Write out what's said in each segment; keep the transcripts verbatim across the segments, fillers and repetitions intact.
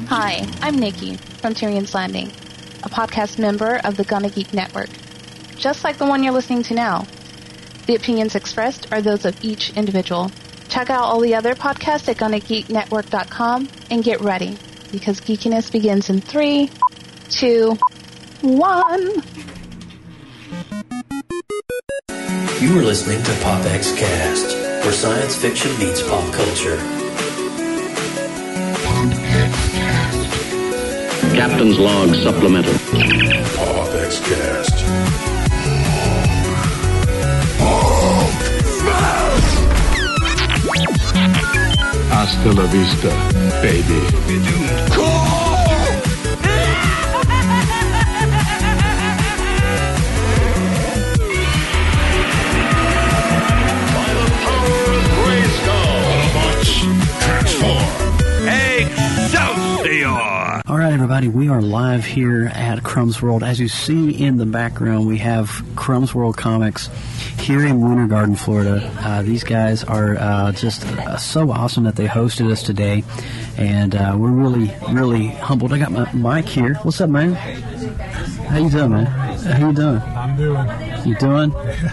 Hi, I'm Nikki from Tyrion's Landing, a podcast member of the Gonna Geek Network, just like the one you're listening to now. The opinions expressed are those of each individual. Check out all the other podcasts at gonna geek network dot com and get ready, because geekiness begins in three, two, one. You are listening to PopX Cast, where science fiction meets pop culture. Captain's Log Supplemental. PopX Cast. Hasta la vista, baby. Cool! By the power of Grayskull, Autobots, transform. Excelsior! All right, everybody, we are live here at Crumbs World. As you see in the background, we have Crumbs World Comics here in Winter Garden, Florida. Uh, these guys are uh, just uh, so awesome that they hosted us today, and uh, we're really, really humbled. I got my Mike here. What's up, man? How you doing, man? How you doing? I'm doing. You doing?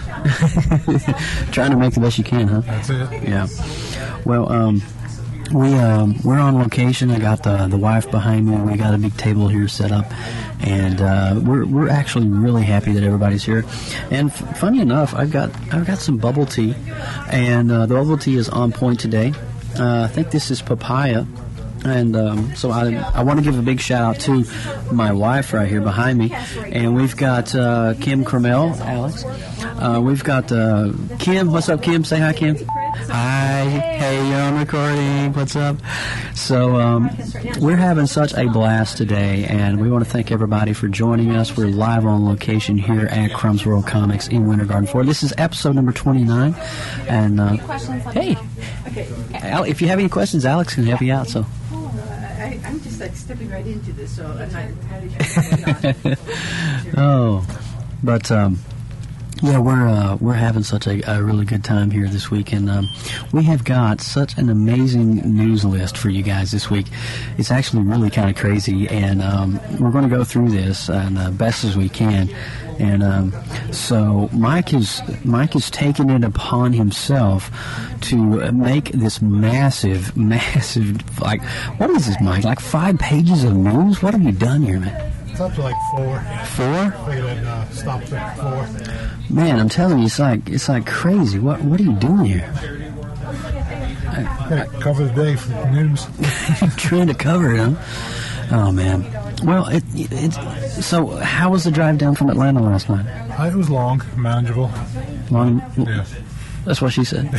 Trying to make the best you can, huh? That's it. Yeah. Well, um... We um, we're on location. I got the the wife behind me. We got a big table here set up, and uh, we're we're actually really happy that everybody's here. And f- funny enough, I've got I've got some bubble tea, and uh, the bubble tea is on point today. Uh, I think this is papaya. And um, so I I want to give a big shout out to my wife right here behind me, and we've got uh, Kim Cromell, Alex. Uh, we've got uh, Kim. What's up, Kim? Say hi, Kim. Hi. Hey, you're on recording. What's up? So um, we're having such a blast today, and we want to thank everybody for joining us. We're live on location here at Crumbs World Comics in Winter Garden, Florida. This is episode number twenty-nine. And uh, hey, Al, if you have any questions, Alex can help you out. So. I, I'm just like stepping right into this, so I'm not entirely sure. Oh, but um, yeah, we're uh, we're having such a, a really good time here this week, and um, we have got such an amazing news list for you guys this week. It's actually really kind of crazy, and um, we're going to go through this and uh, best as we can. And um, so Mike is Mike is taking it upon himself to make this massive, massive, like, what is this, Mike? Like five pages of news? What have you done here, man? It's up to like four. Four? I figured I'd uh, stop at four. Man, I'm telling you, it's like it's like crazy. What what are you doing here? I gotta cover the day for the news. Trying to cover it, huh? Oh man. Well, it, it so how was the drive down from Atlanta last night? Uh, it was long, manageable. Long. Yeah. That's what she said.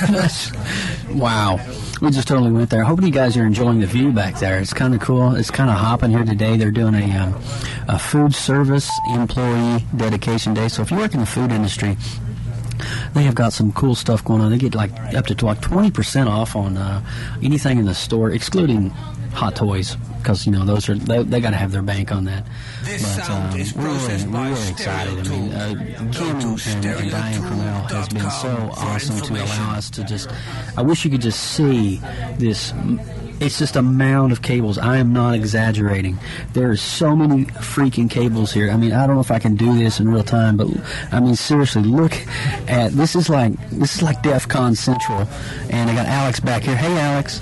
Wow. We just totally went there. Hoping you guys are enjoying the view back there. It's kind of cool. It's kind of hopping here today. They're doing a, um, a food service employee dedication day. So if you work in the food industry, they have got some cool stuff going on. They get like up to like twenty percent off on uh, anything in the store, excluding hot toys, because you know those are they, they got to have their bank on that. But um, we're really, we're really excited. I mean, uh, Kim and, and, and Diane Cromell has been so awesome to allow us to just. I wish you could just see this. It's just a mound of cables. I am not exaggerating. There are so many freaking cables here. I mean, I don't know if I can do this in real time, but I mean, seriously, look at this. Is like this is like DEF CON Central, and I got Alex back here. Hey, Alex.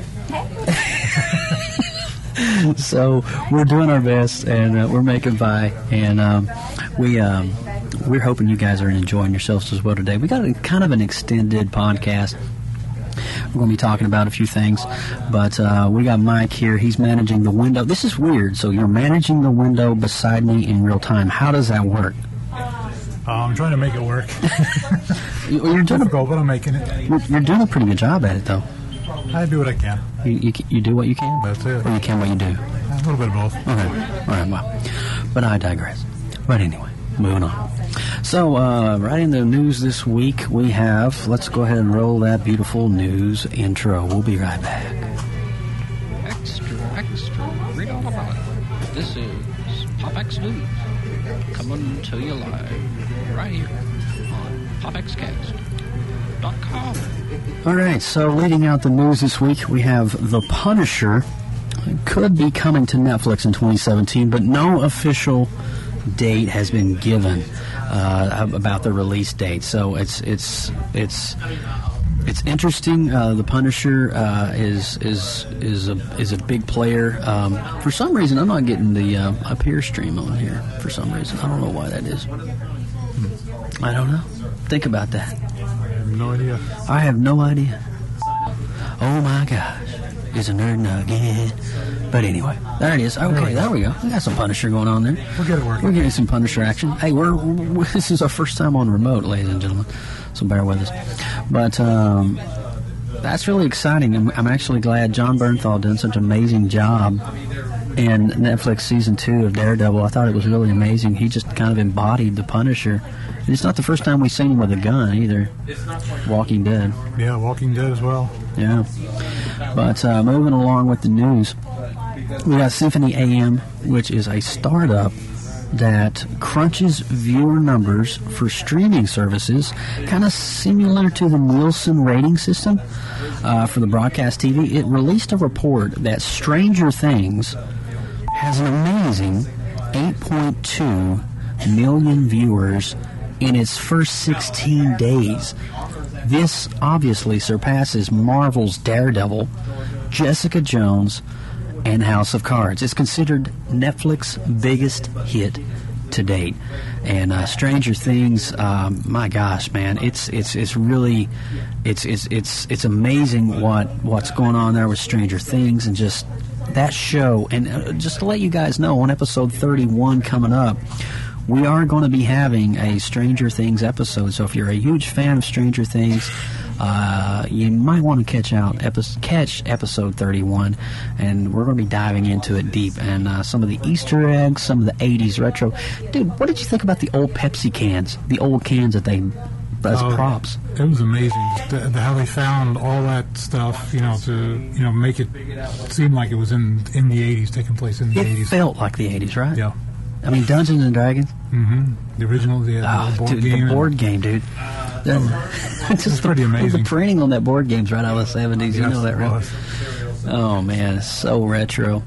So we're doing our best, and uh, we're making by, and um, we um, we're hoping you guys are enjoying yourselves as well today. We got a, kind of an extended podcast. We're going to be talking about a few things, but uh, we got Mike here. He's managing the window. This is weird. So you're managing the window beside me in real time. How does that work? Uh, I'm trying to make it work. You're doing a, but I'm making it. You're, you're doing a pretty good job at it, though. I do what I can. You, you you do what you can? That's it. Or you can what you do? A little bit of both. Okay. All right, well. But I digress. But anyway, moving on. So, uh, right in the news this week, we have, let's go ahead and roll that beautiful news intro. We'll be right back. Extra, extra, read all about it. This is PopX News, coming to you live, right here on pop x cast dot com. All right, so leading out the news this week, we have The Punisher could be coming to Netflix in twenty seventeen, but no official date has been given uh, about the release date. So it's it's it's it's interesting. Uh, the Punisher uh, is is is a is a big player. Um, for some reason, I'm not getting the uh, Appear stream on here. For some reason, I don't know why that is. I don't know. Think about that. I have no idea. I have no idea. Oh my gosh. Is a nerd nugget. But anyway, there it is. Okay, there we go. We got some Punisher going on there. We'll get it working. We're getting some Punisher action. Hey, we're, we're this is our first time on remote, ladies and gentlemen. So bear with us. But um, that's really exciting. And I'm actually glad John Bernthal did such an amazing job in Netflix season two of Daredevil. I thought it was really amazing. He just kind of embodied the Punisher. And it's not the first time we've seen him with a gun either. Walking Dead. Yeah, Walking Dead as well. Yeah. But uh, moving along with the news, we got Symphony A M, which is a startup that crunches viewer numbers for streaming services, kind of similar to the Nielsen rating system uh, for the broadcast T V. It released a report that Stranger Things has an amazing eight point two million viewers in its first sixteen days. This obviously surpasses Marvel's Daredevil, Jessica Jones, and House of Cards. It's considered Netflix's biggest hit to date. And uh, Stranger Things, um, my gosh, man, it's it's it's really it's it's it's it's amazing what what's going on there with Stranger Things and just that show. And uh, just to let you guys know, on episode thirty-one coming up, we are going to be having a Stranger Things episode. So if you're a huge fan of Stranger Things, uh, you might want to catch out epi- catch episode thirty-one, and we're going to be diving into it deep and uh, some of the Easter eggs, some of the eighties retro. Dude, what did you think about the old Pepsi cans, the old cans that they as uh, props? It was amazing the, the, how they found all that stuff, you know, to you know make it seem like it was in in the eighties, taking place in the it eighties. It felt like the eighties, right? Yeah. I mean, Dungeons and Dragons. Mm-hmm. The original, the, uh, oh, board dude, game. The board game, dude. It's just pretty amazing. The printing on that board game's right out of the seventies. Yes, you know that, right? Oh man, it's so retro.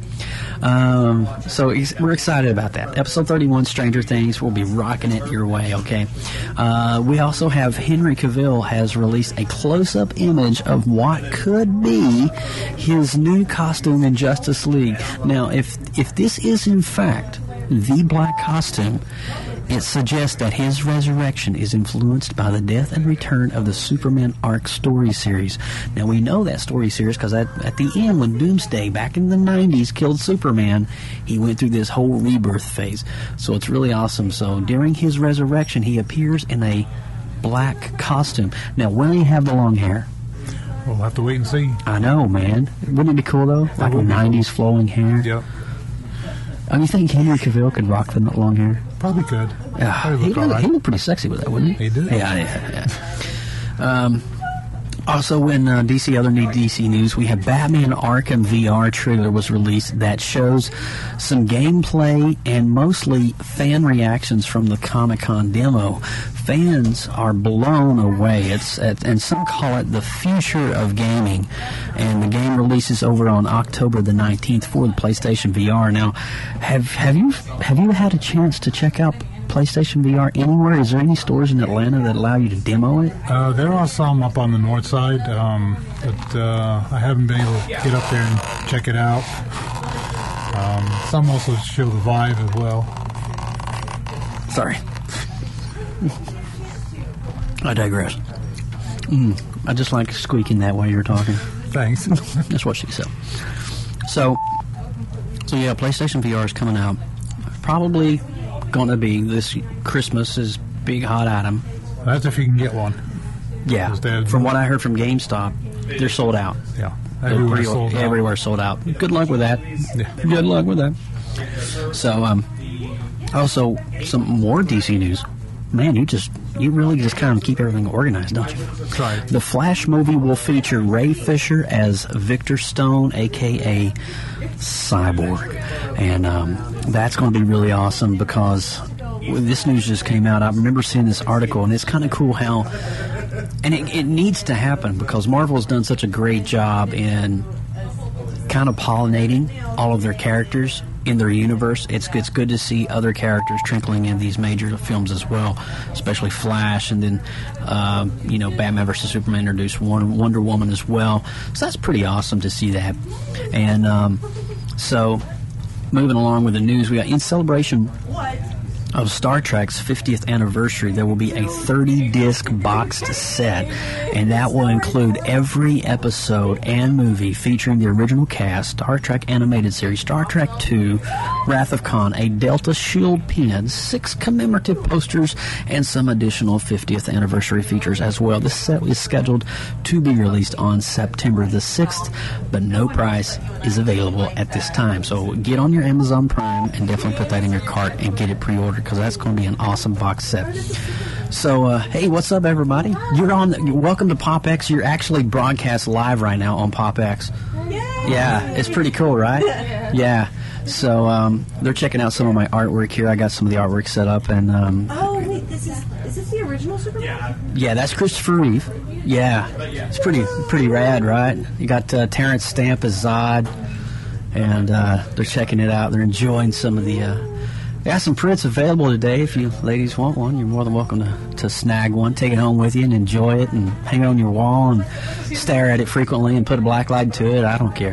Um, so we're excited about that. Episode thirty-one, Stranger Things. We'll be rocking it your way. Okay. Uh, we also have Henry Cavill has released a close-up image of what could be his new costume in Justice League. Now, if if this is in fact the black costume, it suggests that his resurrection is influenced by the death and return of the Superman Arc story series. Now, we know that story series because at, at the end, when Doomsday, back in the nineties, killed Superman, he went through this whole rebirth phase. So it's really awesome. So during his resurrection, he appears in a black costume. Now, will he have the long hair? We'll have to wait and see. I know, man. Wouldn't it be cool, though? Like nineties flowing hair? Yep. I mean, you think Henry Cavill could rock the long hair? Probably could. Yeah, Probably he, look looked, right. he looked pretty sexy with that, wouldn't he? He did. Yeah, yeah, yeah. Um, also, in uh, D C Other New D C News, we have Batman Arkham V R trailer was released that shows some gameplay and mostly fan reactions from the Comic-Con demo. Fans are blown away. It's at, and some call it the future of gaming. And the game releases over on October the nineteenth for the PlayStation V R. Now, have have you have you had a chance to check out PlayStation V R anywhere? Is there any stores in Atlanta that allow you to demo it? Uh, there are some up on the north side, um, but uh, I haven't been able to get up there and check it out. Um, some also show the Vive as well. Sorry. I digress. Mm, I just like squeaking that while you're talking. Thanks. That's what she said. So, so yeah, PlayStation V R is coming out. Probably going to be this Christmas' big hot item. That's if you can get one. Yeah. From what I heard from GameStop, they're sold out. Yeah. Everywhere sold out. Everywhere sold out. Good luck with that. Yeah. Good luck with that. So, um, also some more D C news. Man, you just you really just kind of keep everything organized, don't you? That's right. The Flash movie will feature Ray Fisher as Victor Stone, a k a. Cyborg. And um, that's going to be really awesome because this news just came out. I remember seeing this article, and it's kind of cool how... And it, it needs to happen because Marvel has done such a great job in kind of pollinating all of their characters in their universe. It's it's good to see other characters trickling in these major films as well, especially Flash, and then um, you know, Batman versus Superman introduced Wonder Woman as well. So that's pretty awesome to see that. And um, so moving along with the news, we got in celebration of Star Trek's fiftieth anniversary, there will be a thirty disc boxed set, and that will include every episode and movie featuring the original cast, Star Trek animated series, Star Trek two, Wrath of Khan, a Delta Shield pin, six commemorative posters, and some additional fiftieth anniversary features as well. This set is scheduled to be released on September the sixth, but no price is available at this time. So get on your Amazon Prime and definitely put that in your cart and get it pre-ordered, because that's going to be an awesome box set. So, uh, hey, what's up, everybody? You're on. The, welcome to PopX. You're actually broadcast live right now on PopX. Yay! Yeah, it's pretty cool, right? Yeah. So um, they're checking out some of my artwork here. I got some of the artwork set up, and um, oh wait, this is is this the original Superman? Yeah, that's Christopher Reeve. Yeah, it's pretty pretty rad, right? You got uh, Terrence Stamp as Zod, and uh, they're checking it out. They're enjoying some of the. Uh, Got some prints available today. If you ladies want one, you're more than welcome to, to snag one, take it home with you, and enjoy it, and hang it on your wall, and stare at it frequently, and put a black light to it. I don't care.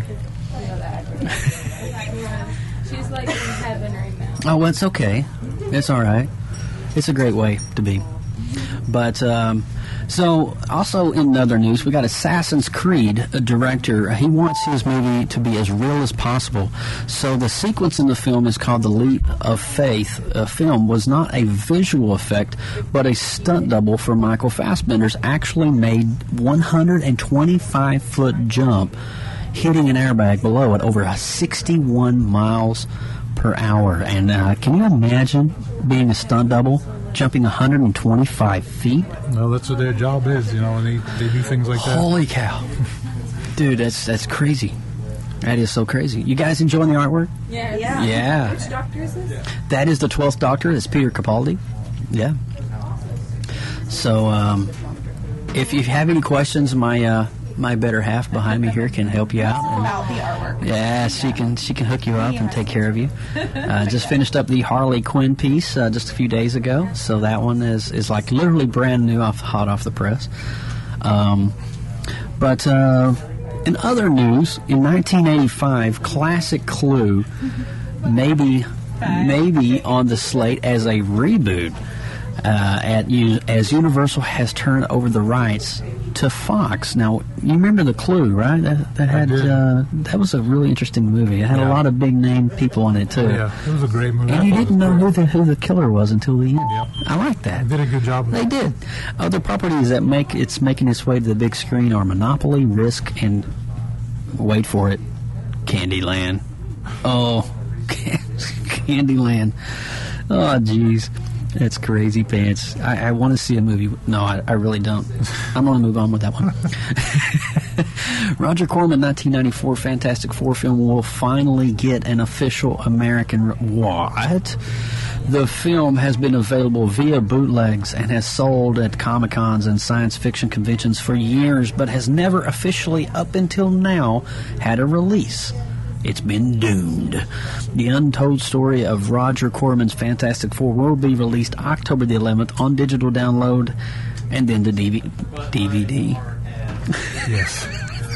She's like in heaven right now. Oh, well, it's okay. It's all right. It's a great way to be. But um, so, also in other news, we got Assassin's Creed, a director. He wants his movie to be as real as possible. So the sequence in the film is called The Leap of Faith. A film was not a visual effect, but a stunt double for Michael Fassbender's actually made one hundred twenty-five foot jump, hitting an airbag below it over a sixty-one miles per hour. And uh, can you imagine being a stunt double? Jumping one hundred twenty-five feet? Well, that's what their job is, you know, and they, they do things like that. Holy cow. Dude, that's that's crazy. That is so crazy. You guys enjoying the artwork? Yeah. Yeah. Yeah. Which Doctor is this? That is the twelfth Doctor. It's Peter Capaldi. Yeah. So, um, if you have any questions, my uh, my better half behind me here can help you out. And, About the artwork. yeah, she can she can hook you up and take care of you. Uh, just finished up the Harley Quinn piece uh, just a few days ago, so that one is, is like literally brand new, off hot off the press. Um, but uh, in other news, in nineteen eighty-five, classic Clue maybe maybe on the slate as a reboot. Uh, at as Universal has turned over the rights to Fox. Now, you remember The Clue, right? That, that had uh, that was a really interesting movie. It had yeah. a lot of big name people in it too. Yeah, it was a great movie. And you didn't know who the who the killer was until the end. Yep. I like that. They did a good job. They did. Other properties that make it's making its way to the big screen are Monopoly, Risk, and wait for it, Candyland. Oh, Candyland. Oh, jeez. That's crazy pants. I, I want to see a movie. No, I, I really don't. I'm going to move on with that one. Roger Corman, nineteen ninety-four Fantastic Four film will finally get an official American... What? The film has been available via bootlegs and has sold at Comic-Cons and science fiction conventions for years, but has never officially, up until now, had a release. It's been doomed. The untold story of Roger Corman's Fantastic Four will be released October the eleventh on digital download and then to D V D. Yes.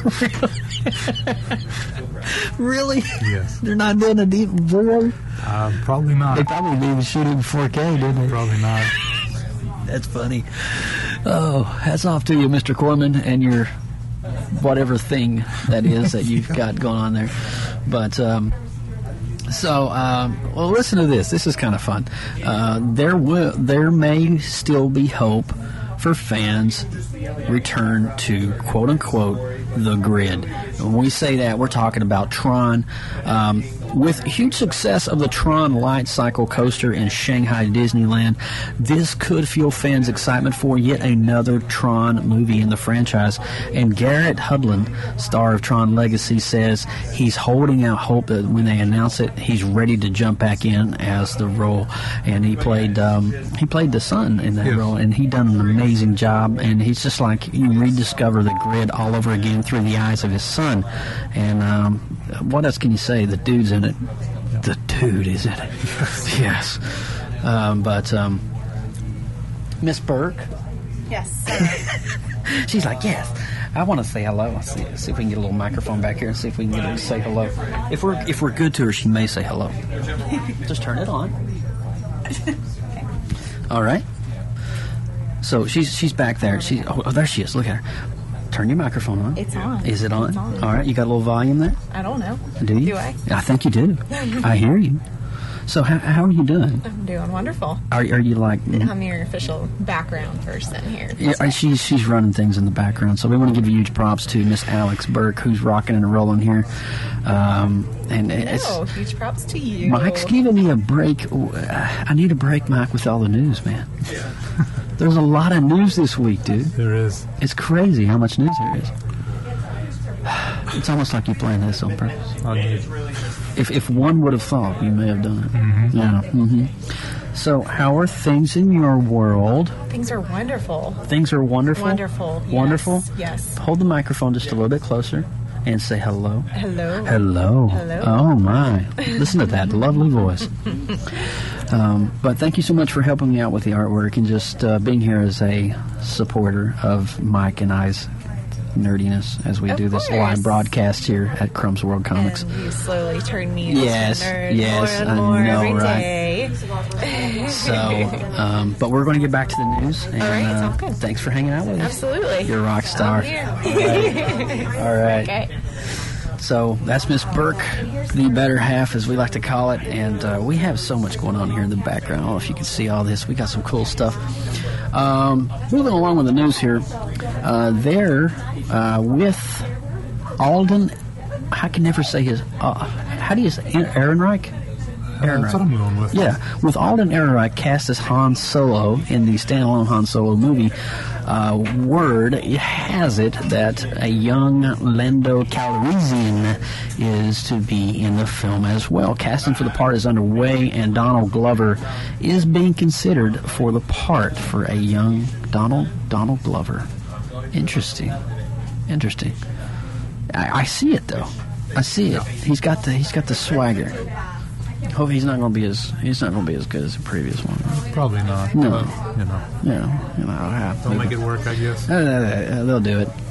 Really? Yes. They're not doing a D V D? Uh, probably not. They probably didn't even shoot it in four K, didn't they? Probably not. That's funny. Oh, hats off to you, Mister Corman, and your whatever thing that is that you've got going on there. But um, so um, well, listen to this. This is kind of fun. Uh, there will there may still be hope for fans return to quote unquote the grid. When we say that, we're talking about Tron. Um, with huge success of the Tron Light Cycle coaster in Shanghai Disneyland, this could fuel fans' excitement for yet another Tron movie in the franchise. And Garrett Hedlund, star of Tron Legacy, says he's holding out hope that when they announce it, he's ready to jump back in as the role. And he played um, he played the son in that yes. role, and he done an amazing job. And he's just like you rediscover the grid all over again seen through the eyes of his son. And um, what else can you say? The dude's in it. The dude is in it. Yes. Um, but um, Miss Burke. Yes. She's like, yes. I want to say hello. Let's see, see if we can get a little microphone back here and see if we can get her to say hello. If we're if we're good to her, she may say hello. Just turn it on. All right. So she's she's back there. She oh, oh there she is. Look at her. Turn your microphone on. It's on. Is it on? It's on. All right. You got a little volume there? I don't know. Do you? Do I? I think you do. I hear you. So how how are you doing? I'm doing wonderful. Are are you like? I'm your official background person here. Yeah, she's she's running things in the background. So we want to give huge props to Miss Alex Burke, who's rocking and rolling here. Um, and it's no, huge props to you. Mike's giving me a break. I need a break, Mike, with all the news, man. There's a lot of news this week, dude. There is. It's crazy how much news there is. It's almost like you planned this on purpose. Oh, yeah. If if one would have thought, you may have done it. Mm-hmm. Yeah. Mm-hmm. So, how are things in your world? Things are wonderful. Things are wonderful? Wonderful. Wonderful? Yes. yes. Hold the microphone just a little bit closer and say hello. Hello. Hello. Hello. Oh, my. Listen to that lovely voice. Um, but thank you so much for helping me out with the artwork and just uh, being here as a supporter of Mike and I's nerdiness as we of do this course. live broadcast here at Crumbs World Comics. And you slowly turn me into yes, a nerd yes, more and more I know, every right? day. So, um, but we're going to get back to the news. And, All right, uh, sounds good. Thanks for hanging out with us. Absolutely. You're a rock star. I'm here. All right. All right. Okay. So that's Miss Burke, the better half, as we like to call it. And uh, we have so much going on here in the background. I don't know if you can see all this. We got some cool stuff. Um, moving along with the news here. Uh, there, uh, with Alden, I can never say his, uh, how do you say, Ehrenreich? Uh, that's what I'm going with. Yeah, with Alden Ehrenreich cast as Han Solo in the standalone Han Solo movie, uh, word has it that a young Lando Calrissian is to be in the film as well. Casting for the part is underway, and Donald Glover is being considered for the part for a young Donald Donald Glover. Interesting, interesting. I, I see it though. I see it. He's got the he's got the swagger. Hope he's not going to be as he's not going to be as good as the previous one. Probably not. No, but, you know, yeah, you know, yeah, they'll make it work, I guess. Uh, they'll do it.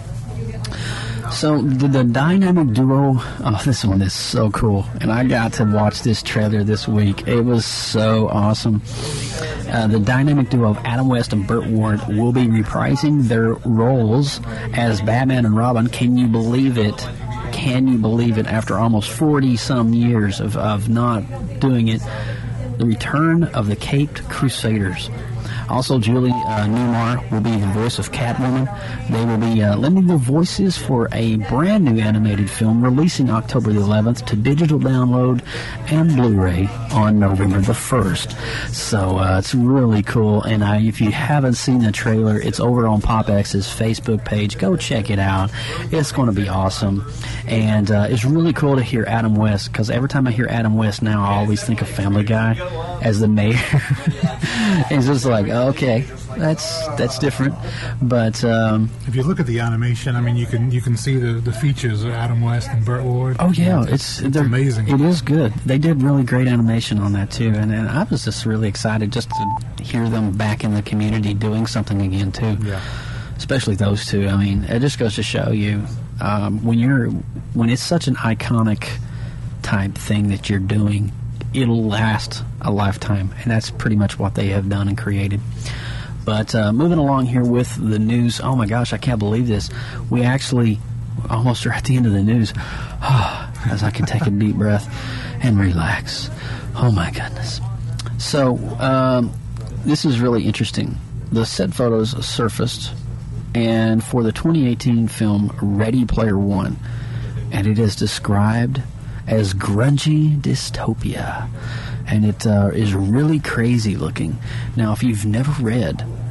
So the, the dynamic duo. Oh, this one is so cool, and I got to watch this trailer this week. It was so awesome. Uh, the dynamic duo of Adam West and Burt Ward will be reprising their roles as Batman and Robin. Can you believe it? Can you believe it? After almost forty-some years of, of not doing it, the return of the Caped Crusaders. Also, Julie uh, Newmar will be the voice of Catwoman. They will be uh, lending their voices for a brand new animated film releasing October the eleventh to digital download and Blu-ray on November the first. So uh, it's really cool. And I, if you haven't seen the trailer, it's over on PopX's Facebook page. Go check it out. It's going to be awesome. And uh, it's really cool to hear Adam West, because every time I hear Adam West now, I always think of Family Guy as the mayor. It's just like, okay, that's that's different. But um, if you look at the animation, I mean, you can you can see the, the features of Adam West and Burt Ward. Oh yeah, it's, it's, it's amazing. It is good. They did really great animation on that too, and, and I was just really excited just to hear them back in the community doing something again too. Yeah. Especially those two. I mean, it just goes to show you um, when you're when it's such an iconic type thing that you're doing, it'll last a lifetime, and that's pretty much what they have done and created. But uh, moving along here with the news, oh my gosh, I can't believe this. We actually almost are at the end of the news, as I can take a deep breath and relax. Oh my goodness. So um, this is really interesting. The set photos surfaced, and for the twenty eighteen film Ready Player One, and it is described as grungy dystopia, and it uh, is really crazy looking. Now, if you've never read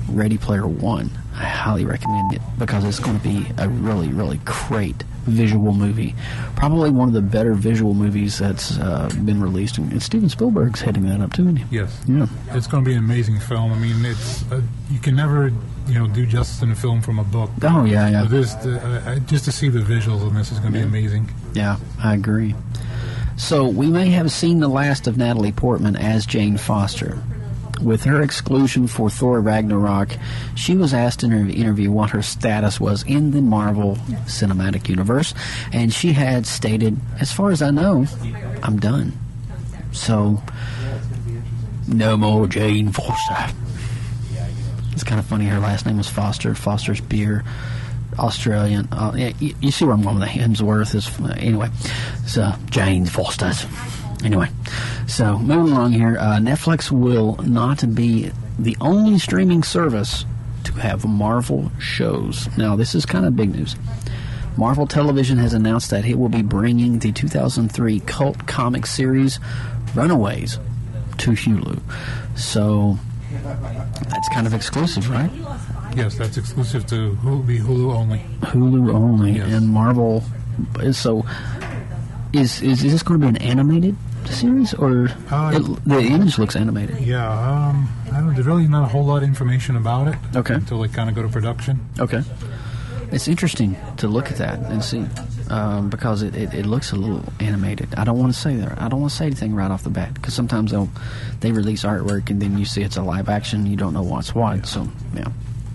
Ready Player One. I highly recommend it because it's going to be a really, really great visual movie. Probably one of the better visual movies that's uh, been released. And Steven Spielberg's heading that up too, isn't he? Yes. Yeah. It's going to be an amazing film. I mean, it's uh, you can never, you know, do justice in a film from a book. Oh, yeah, yeah. But this, uh, uh, just to see the visuals on this is going to be amazing. Yeah, I agree. So we may have seen the last of Natalie Portman as Jane Foster. With her exclusion for Thor Ragnarok, she was asked in her interview what her status was in the Marvel Cinematic Universe, and she had stated, as far as I know, I'm done. So, no more Jane Foster. It's kind of funny, her last name was Foster. Foster's beer, Australian. Uh, yeah, you, you see where I'm going with the Hemsworth. Is, uh, anyway, so Jane Foster's. Anyway, so moving along here, uh, Netflix will not be the only streaming service to have Marvel shows. Now, this is kind of big news. Marvel Television has announced that it will be bringing the two thousand three cult comic series Runaways to Hulu. So, that's kind of exclusive, right? Yes, that's exclusive to Hulu, be Hulu only. Hulu only. Yes. And Marvel, so, is, is, is this going to be an animated series, or uh, it, the image looks animated? Yeah, um, I don't, there's really not a whole lot of information about it. Okay. Until they kind of go to production. Okay. It's interesting to look at that and see, um, because it, it, it looks a little animated. I don't want to say that. I don't want to say anything right off the bat, because sometimes they'll they release artwork and then you see it's a live action, you don't know what's what. So yeah.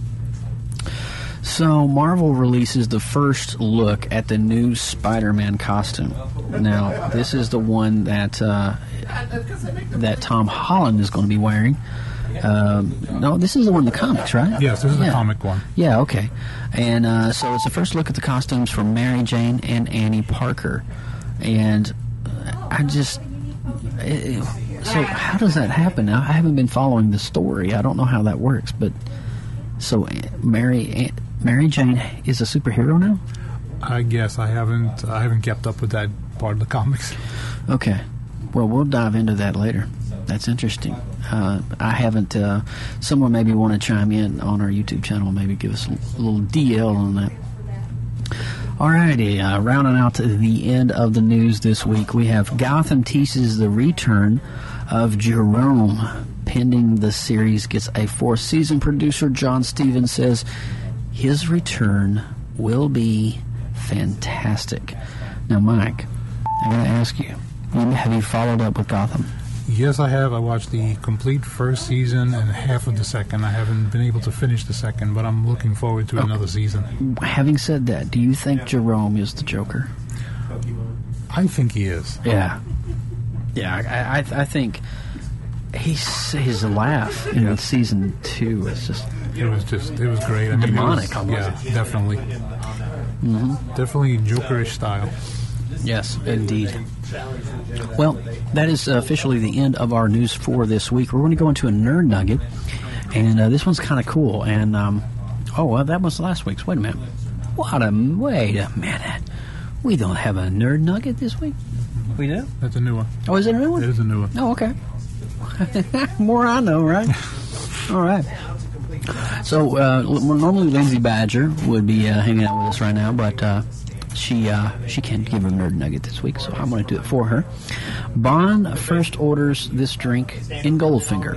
So Marvel releases the first look at the new Spider-Man costume. Now, this is the one that uh, that Tom Holland is going to be wearing. Um, no, this is the one in the comics, right? Yes, this is yeah. the comic one. Yeah, okay. And uh, so it's the first look at the costumes for Mary Jane and Annie Parker. And I just... It, so how does that happen? I haven't been following the story. I don't know how that works, but... So Mary... Mary Jane is a superhero now? I guess I haven't I haven't kept up with that part of the comics. Okay. Well, we'll dive into that later. That's interesting. Uh, I haven't... Uh, someone maybe want to chime in on our YouTube channel, maybe give us a little D L on that. Alrighty, uh, rounding out to the end of the news this week, we have Gotham teases the return of Jerome. Pending the series gets a fourth season, producer John Stevens says his return will be fantastic. Now, Mike, I'm going to ask you, have you followed up with Gotham? Yes, I have. I watched the complete first season and half of the second. I haven't been able to finish the second, but I'm looking forward to okay. another season. Having said that, do you think Jerome is the Joker? I think he is. Yeah. Yeah, I, I, I think he's, his laugh in yeah. season two is just... It was just, it was great. I mean, demonic. It was, yeah, definitely. Mm-hmm. Definitely Jokerish style. Yes, indeed. Well, that is officially the end of our news for this week. We're going to go into a Nerd Nugget, and uh, this one's kind of cool. And, um, oh, well, that was last week's. Wait a minute. What a, wait a minute. We don't have a Nerd Nugget this week? We do? That's a new one. Oh, is it a new one? It is a new one. Oh, okay. More I know, right? All right. So, uh, normally Lindsay Badger would be uh, hanging out with us right now, but uh, she uh, she can't give her Nerd Nugget this week, so I'm going to do it for her. Bond first orders this drink in Goldfinger,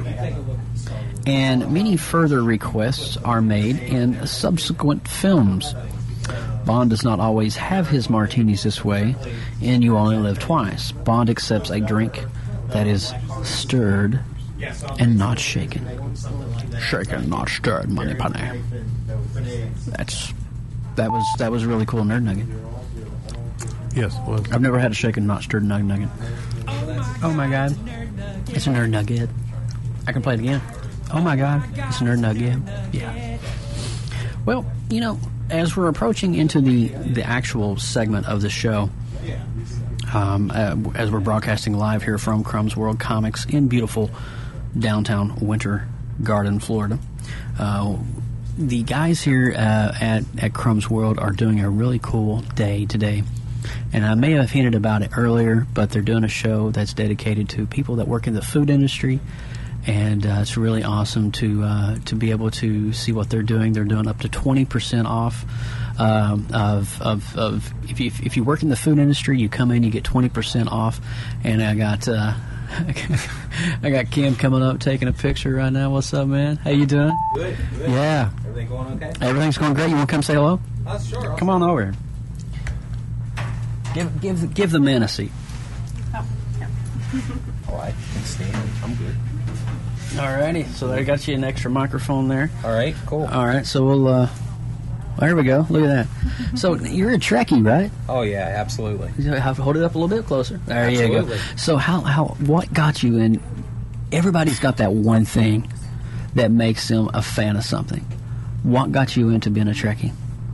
and many further requests are made in subsequent films. Bond does not always have his martinis this way, and You Only Live Twice. Bond accepts a drink that is stirred and not shaken. Shaken, not stirred, money penny. That's that was that was a really cool Nerd Nugget. Yes, it was. I've never had a shaken, not stirred Nerd Nugget. Oh my god, it's a Nerd Nugget. I can play it again. Oh my god, it's a Nerd Nugget. Yeah. Well, you know, as we're approaching into the the actual segment of the show, um, uh, as we're broadcasting live here from Crumbs World Comics in beautiful downtown Winter Garden, Florida. Uh, the guys here uh, at, at Crumbs World are doing a really cool day today. And I may have hinted about it earlier, but they're doing a show that's dedicated to people that work in the food industry and uh, it's really awesome to uh, to be able to see what they're doing. They're doing up to twenty percent off um, of, of of if you if you work in the food industry, you come in, you get twenty percent off. And I got uh, I got Kim coming up taking a picture right now. What's up, man? How you doing? Good. Good. Yeah. Everything going okay? Everything's going great. You want to come say hello? Uh, sure. Come on over. Give give give the man a seat. Oh, I can stand. I'm good. Alrighty, so I got you an extra microphone there. All right, cool. All right, so we'll. Uh, well, here we go. Look at that. So you're a Trekkie, right? Oh yeah, absolutely. Hold it up a little bit closer. There absolutely. you go. So how how what got you in? Everybody's got that one thing that makes them a fan of something. What got you into being a Trekkie?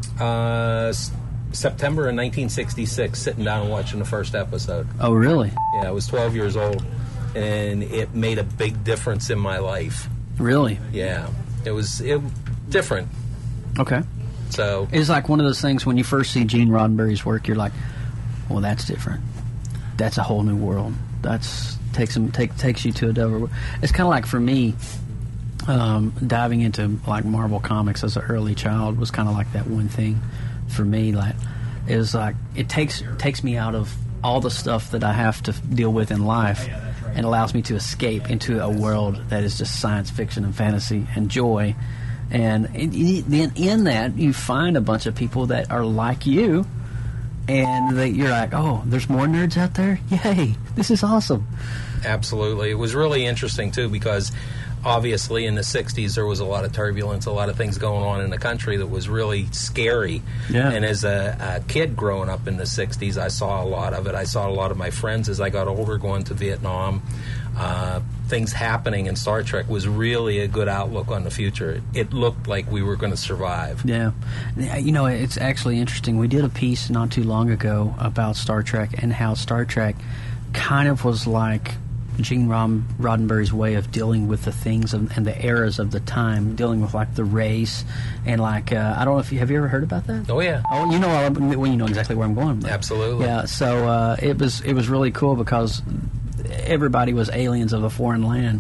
Uh, s- September of nineteen sixty-six, sitting down and watching the first episode. Oh, really? Yeah, I was twelve years old, and it made a big difference in my life. Really? Yeah, it was it different. Okay. So it's like one of those things when you first see Gene Roddenberry's work, you're like, well, that's different. That's a whole new world. That's takes them take takes you to a different world. It's kind of like for me. Um, diving into like Marvel Comics as an early child was kind of like that one thing for me. Like it was like it takes takes me out of all the stuff that I have to deal with in life, and allows me to escape into a world that is just science fiction and fantasy and joy. And then in that you find a bunch of people that are like you, and that you're like, oh, there's more nerds out there. Yay! This is awesome. Absolutely, it was really interesting too because. Obviously, in the sixties, there was a lot of turbulence, a lot of things going on in the country that was really scary. Yeah. And as a, a kid growing up in the sixties, I saw a lot of it. I saw a lot of my friends as I got older going to Vietnam. Uh, things happening in Star Trek was really a good outlook on the future. It looked like we were going to survive. Yeah. You know, it's actually interesting. We did a piece not too long ago about Star Trek and how Star Trek kind of was like Gene Rom- Roddenberry's way of dealing with the things of, and the eras of the time, dealing with like the race and like uh, I don't know if you have you ever heard about that? Oh yeah. Oh, you know, well, you know exactly where I'm going. But, absolutely. Yeah. So uh, it was it was really cool because everybody was aliens of a foreign land,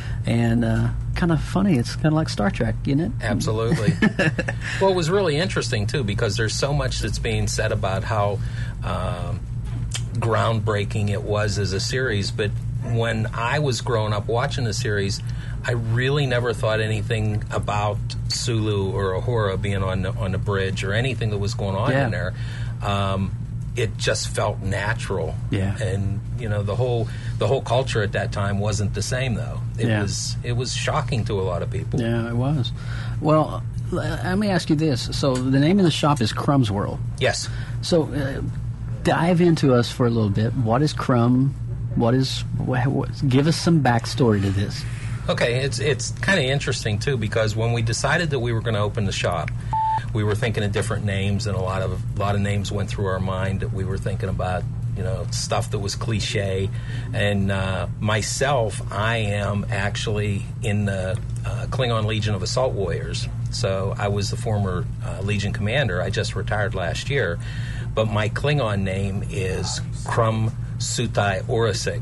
and uh, kind of funny. It's kind of like Star Trek, isn't it? Absolutely. Well, it was really interesting too because there's so much that's being said about how um, groundbreaking it was as a series, but when I was growing up watching the series, I really never thought anything about Sulu or Uhura being on the, on the bridge or anything that was going on yeah. in there. Um, it just felt natural. Yeah. And you know the whole the whole culture at that time wasn't the same though. It yeah. was it was shocking to a lot of people. Yeah, it was. Well, let me ask you this. So the name of the shop is Crumb's World. Yes. So uh, dive into us for a little bit. What is Crumb? What is? What, what, give us some backstory to this. Okay, it's it's kind of interesting too because when we decided that we were going to open the shop, we were thinking of different names, and a lot of a lot of names went through our mind that we were thinking about. You know, stuff that was cliche. And uh, myself, I am actually in the uh, Klingon Legion of Assault Warriors. So I was the former uh, Legion commander. I just retired last year, but my Klingon name is Krum Sutai Orasig.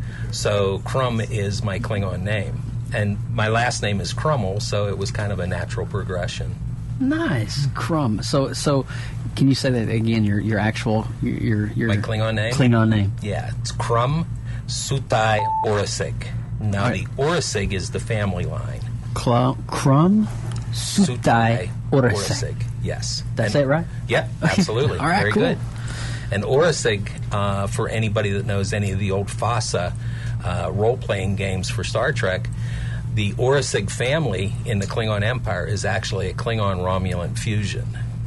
So Krum is my Klingon name. And my last name is Krummel, so it was kind of a natural progression. Nice. Crumb. So so can you say that again, your your actual your your my Klingon name? Klingon name. Yeah, it's Krum Sutai Orasig. Now right. the Orasig is the family line. Cl- Krum Sutai Orasig. Yes. That's and, it, right? Yep, absolutely. All right, Very cool. good. And Orasig, uh, for anybody that knows any of the old FASA uh, role-playing games for Star Trek, the Orasig family in the Klingon Empire is actually a Klingon-Romulan fusion.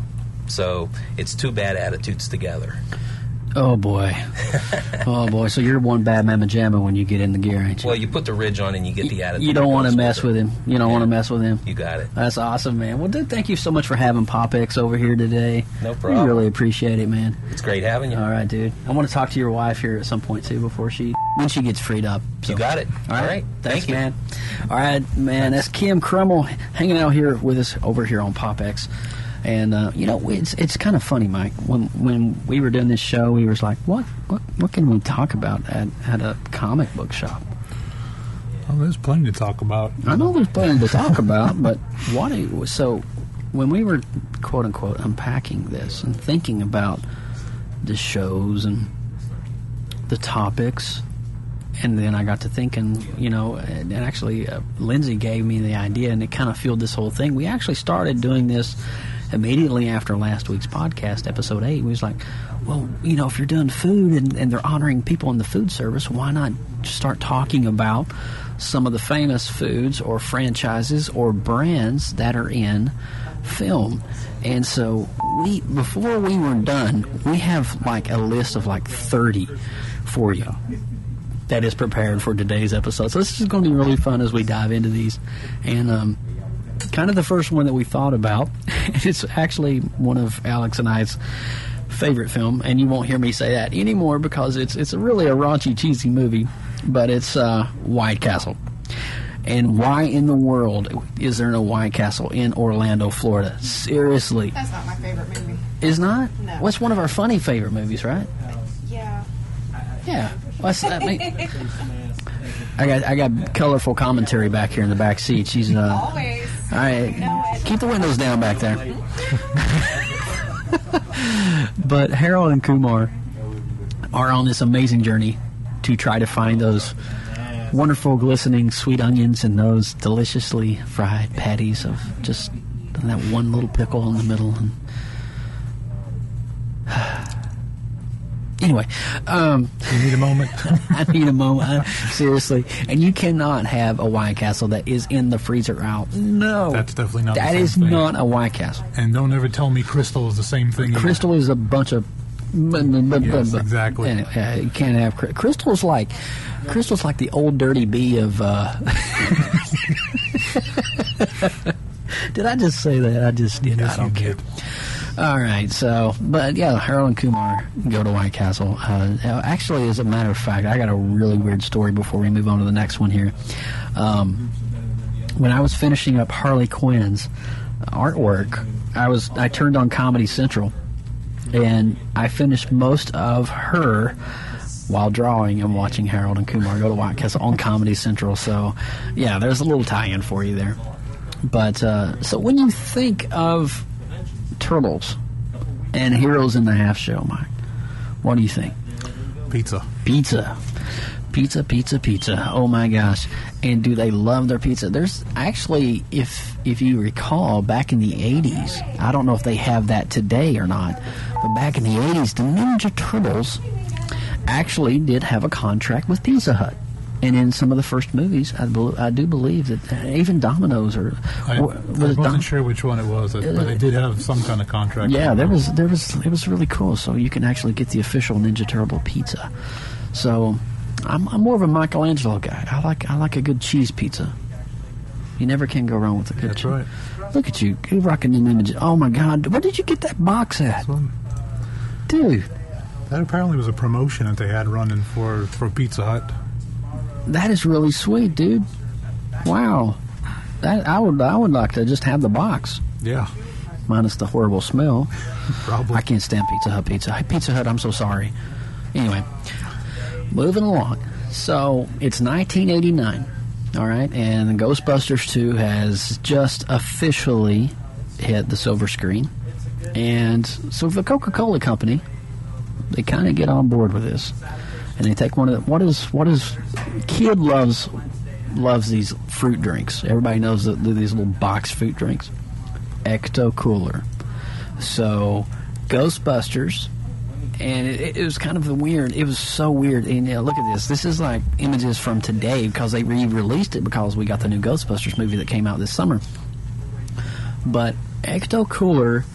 So it's two bad attitudes together. Oh, boy. Oh, boy. So you're one bad mamma jamma when you get in the gear, ain't you? Well, you put the ridge on and you get the attitude. You don't want to mess with him. You don't yeah. want to mess with him. You got it. That's awesome, man. Well, dude, thank you so much for having PopX over here today. No problem. We really appreciate it, man. It's great having you. All right, dude. I want to talk to your wife here at some point, too, before she, when she gets freed up. So. You got it. All right. All right. Thanks, Thank you. man. All right, man. That's Kim Krummel hanging out here with us over here on PopX. And, uh, you know, it's it's kind of funny, Mike. When when we were doing this show, we was like, what what, what can we talk about at, at a comic book shop? Well, there's plenty to talk about. I know there's plenty to talk about, but what? Do you, so, when we were quote unquote unpacking this and thinking about the shows and the topics, and then I got to thinking, you know, and actually uh, Lindsay gave me the idea, and it kind of fueled this whole thing. We actually started doing this immediately after last week's podcast, episode eight. We was like, well, you know, if you're doing food and, and they're honoring people in the food service, why not start talking about some of the famous foods or franchises or brands that are in film? And so we, before we were done, we have like a list of like thirty for you that is prepared for today's episode. So this is going to be really fun as we dive into these. And um, kind of the first one that we thought about, it's actually one of Alex and I's favorite film, and you won't hear me say that anymore because it's it's a really a raunchy, cheesy movie, but it's uh, White Castle. And why in the world is there no White Castle in Orlando, Florida? Seriously. That's not my favorite movie. Is not? No. What's one of our funny favorite movies, right? Yeah. Yeah. What's that mean? I got I got colorful commentary back here in the back seat. She's uh Always. All right. Keep the windows down back there. But Harold and Kumar are on this amazing journey to try to find those wonderful, glistening sweet onions and those deliciously fried patties of just that one little pickle in the middle. And anyway, um, you need a moment. I need a moment. I, seriously, and you cannot have a White Castle that is in the freezer out. No, that's definitely not. That the same is thing. not a White Castle. And don't ever tell me Crystal is the same thing. Crystal either. is a bunch of. Yes, exactly. Anyway, uh, you can't have Crystal's like Crystal's like the old dirty bee of. Uh, did I just say that? I just did. Yes, I don't care. Did. All right, so, but yeah, Harold and Kumar go to White Castle. Uh, actually, as a matter of fact, I got a really weird story before we move on to the next one here. Um, when I was finishing up Harley Quinn's artwork, I was I turned on Comedy Central, and I finished most of her while drawing and watching Harold and Kumar go to White Castle on Comedy Central. So, yeah, there's a little tie-in for you there. But, uh, so when you think of Turtles and Heroes in the Half Shell, Mike, what do you think? Pizza. Pizza. Pizza, pizza, pizza. Oh my gosh. And do they love their pizza? There's actually, if if you recall, back in the eighties, I don't know if they have that today or not, but back in the eighties, the Ninja Turtles actually did have a contract with Pizza Hut. And in some of the first movies, I, be, I do believe that uh, even Domino's or I, was I it wasn't Dom- sure which one it was, but they did have some kind of contract. Yeah, there was there was it was really cool. So you can actually get the official Ninja Turtle pizza. So I'm, I'm more of a Michelangelo guy. I like I like a good cheese pizza. You never can go wrong with a good. That's cheese. right. Look at you, you rocking an image. Oh my God, where did you get that box at, dude? That apparently was a promotion that they had running for for Pizza Hut. That is really sweet, dude. Wow, that I would I would like to just have the box. Yeah. Minus the horrible smell. Probably. I can't stand Pizza Hut pizza. Hey, Pizza Hut, I'm so sorry. Anyway, moving along. So it's nineteen eighty-nine, all right, and Ghostbusters two has just officially hit the silver screen, and so the Coca-Cola Company, they kind of get on board with this. And they take one of the, what is what is kid loves loves these fruit drinks. Everybody knows that these little box fruit drinks. Ecto Cooler. So Ghostbusters, and it, it was kind of weird. It was so weird. And you know, look at this. This is like images from today because they re-released it because we got the new Ghostbusters movie that came out this summer. But Ecto Cooler,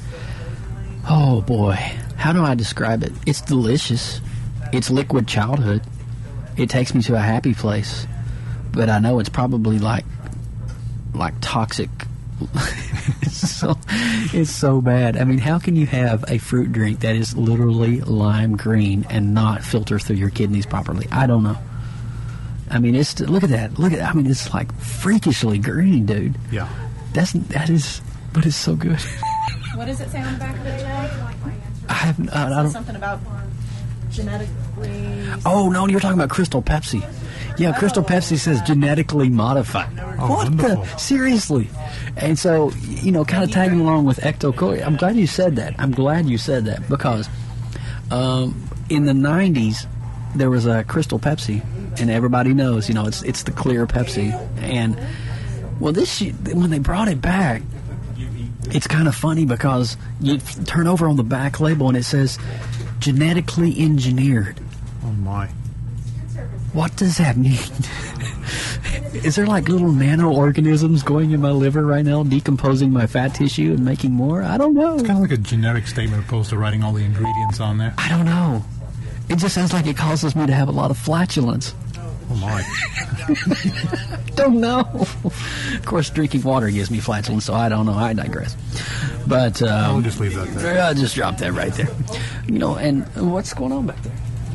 oh boy, how do I describe it? It's delicious. It's liquid childhood. It takes me to a happy place. But I know it's probably like like toxic. it's, so, it's so bad. I mean, how can you have a fruit drink that is literally lime green and not filter through your kidneys properly? I don't know. I mean, it's look at that. Look at I mean, it's like freakishly green, dude. Yeah. That's that is but it's so good. What does it say on the back of it? I have uh, I don't Something about genetically. Oh no, you're talking about Crystal Pepsi. Yeah, Crystal Pepsi says genetically modified. Oh, what wonderful. the? Seriously. And so, you know, kind of tagging along with Ecto-Coli, I'm glad you said that. I'm glad you said that because um, in the nineties, there was a Crystal Pepsi, and everybody knows, you know, it's it's the clear Pepsi. And, well, this when they brought it back, it's kind of funny because you turn over on the back label and it says genetically engineered. Oh, my. What does that mean? Is there like little nano-organisms going in my liver right now, decomposing my fat tissue and making more? I don't know. It's kind of like a generic statement opposed to writing all the ingredients on there. I don't know. It just sounds like it causes me to have a lot of flatulence. Oh, my. Don't know. Of course, drinking water gives me flatulence, so I don't know. I digress. But um, I'll just leave that there. I'll just drop that right there. You know, and what's going on back there?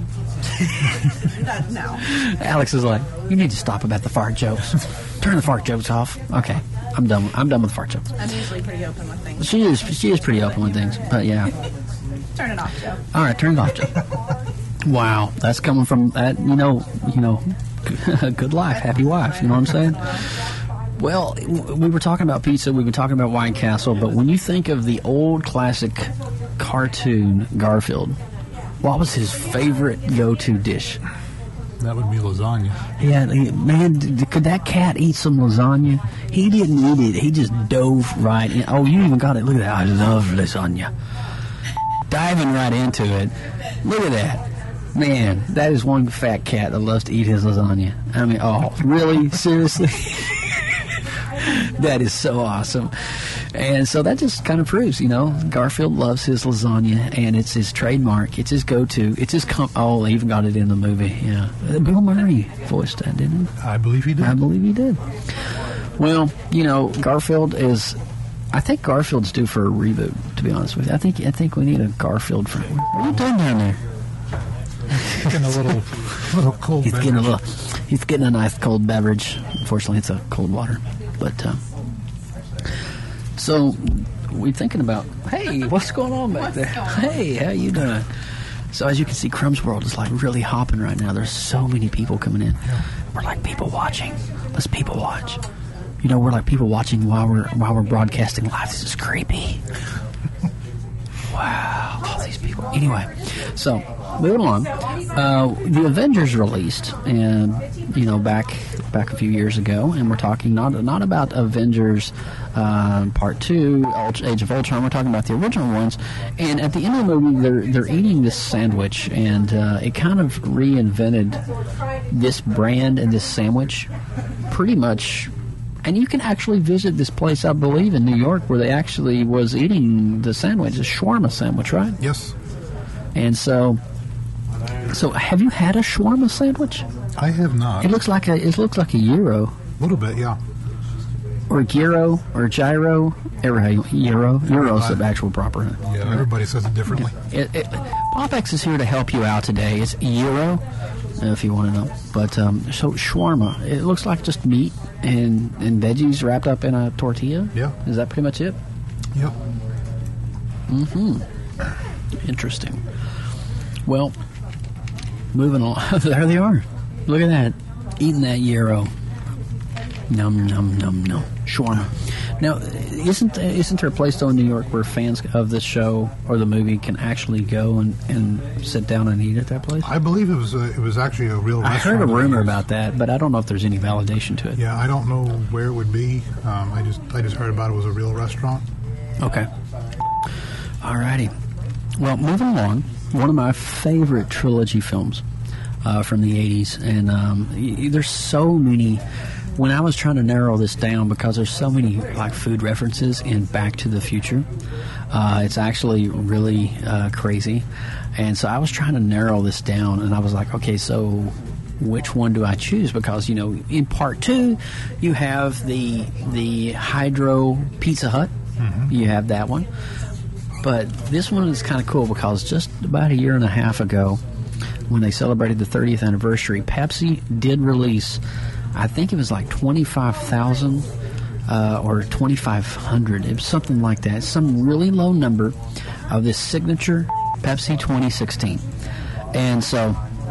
Not now. Alex is like, you need to stop about the fart jokes. Turn the fart jokes off. Okay, I'm done. I'm done with fart jokes. I'm usually pretty open with things. She is. She is pretty open with things. But yeah. Turn it off, Joe. All right, turn it off, Joe. Wow, that's coming from that. You know, you know, good life, happy wife. You know what I'm saying? Well, we were talking about pizza. We've been talking about White Castle. But when you think of the old classic cartoon Garfield, what was his favorite go-to dish? That would be lasagna. Yeah, he, man, d- could that cat eat some lasagna? He didn't eat it. He just dove right in. Oh, you even got it. Look at that. I love lasagna. Diving right into it. Look at that. Man, that is one fat cat that loves to eat his lasagna. I mean, oh, really? Seriously? That is so awesome. And so that just kind of proves, you know, Garfield loves his lasagna, and it's his trademark. It's his go-to. It's his com- oh, they even got it in the movie. Yeah, Bill Murray voiced that, didn't he? I believe he did. I believe he did. Well, you know, Garfield is. I think Garfield's due for a reboot. To be honest with you, I think I think we need a Garfield for. What are you doing down there? He's getting a little, little cold. He's beverage. getting a little. He's getting a nice cold beverage. Unfortunately, it's a cold water, but. Um, So, we're thinking about, hey, what's going on back there? Hey, how you doing? So, as you can see, Crumbs World is like really hopping right now. There's so many people coming in. We're like people watching. Let's people watch. You know, we're like people watching while we're while we're broadcasting live. This is creepy. Wow, all these people. Anyway, so moving along. Uh, the Avengers released, and you know, back back a few years ago, and we're talking not not about Avengers uh, Part Two, Age of Ultron. We're talking about the original ones. And at the end of the movie, they're they're eating this sandwich, and uh, it kind of reinvented this brand and this sandwich, pretty much. And you can actually visit this place, I believe, in New York, where they actually was eating the sandwich, a shawarma sandwich, right? Yes. And so, so have you had a shawarma sandwich? I have not. It looks like a it looks like a gyro. A little bit, yeah. Or gyro, or gyro, ever how you, gyro, gyro's the actual proper. Yeah, everybody says it differently. It, it, PopX is here to help you out today. It's gyro, if you want to know. But um, so shawarma, it looks like just meat and, and veggies wrapped up in a tortilla. Yeah. Is that pretty much it? Yep. Mm-hmm. Interesting. Well, moving on. There they are. Look at that. Eating that gyro. Num, num, num, num. Shawarma. Now, isn't isn't there a place, though, in New York where fans of the show or the movie can actually go and, and sit down and eat at that place? I believe it was a, it was actually a real I restaurant. heard a rumor about that, but I don't know if there's any validation to it. Yeah, I don't know where it would be. Um, I just I just heard about it was a real restaurant. Okay. All righty. Well, moving along, one of my favorite trilogy films uh, from the eighties, and um, y- there's so many. When I was trying to narrow this down, because there's so many like food references in Back to the Future, uh, it's actually really uh, crazy. And so I was trying to narrow this down, and I was like, okay, so which one do I choose? Because, you know, in part two, you have the the Hydro Pizza Hut. Mm-hmm. You have that one. But this one is kind of cool because just about a year and a half ago, when they celebrated the thirtieth anniversary, Pepsi did release, I think it was like twenty-five thousand uh, or twenty-five hundred. It was something like that. Some really low number of this signature Pepsi twenty sixteen. And so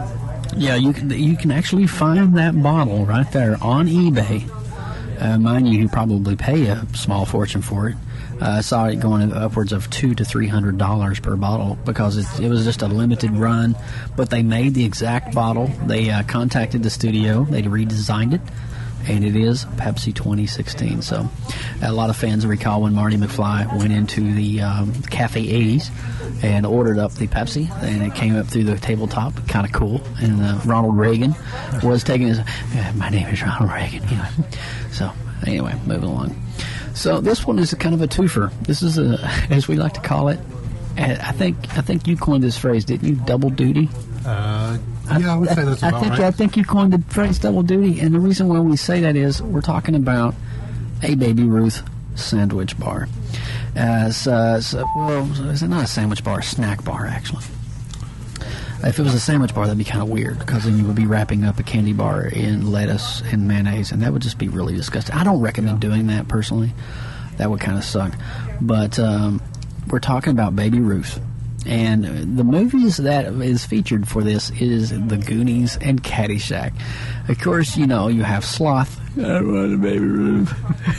Yeah, you can you can actually find that bottle right there on eBay. Uh, mind you, you probably pay a small fortune for it. Uh, I saw it going upwards of two to three hundred dollars per bottle because it, it was just a limited run. But they made the exact bottle. They uh, contacted the studio. They redesigned it, and it is Pepsi twenty sixteen. So, a lot of fans recall when Marty McFly went into the um, Cafe eighties and ordered up the Pepsi, and it came up through the tabletop, kind of cool. And uh, Ronald Reagan was taking his. Uh, My name is Ronald Reagan. You know. So anyway, moving along. So this one is a kind of a twofer. This is a, as we like to call it. I think I think you coined this phrase, didn't you? Double duty. Uh, yeah, I would say that's about I think right. I think you coined the phrase double duty, and the reason why we say that is we're talking about a Baby Ruth sandwich bar. As uh, so, well, is it not a sandwich bar? A snack bar, actually. If it was a sandwich bar, that'd be kind of weird because then you would be wrapping up a candy bar in lettuce and mayonnaise, and that would just be really disgusting. I don't recommend doing that personally. That would kind of suck. But um, we're talking about Baby Ruth. And the movies that is featured for this is The Goonies and Caddyshack. Of course, you know, you have Sloth. I want a Baby Ruth.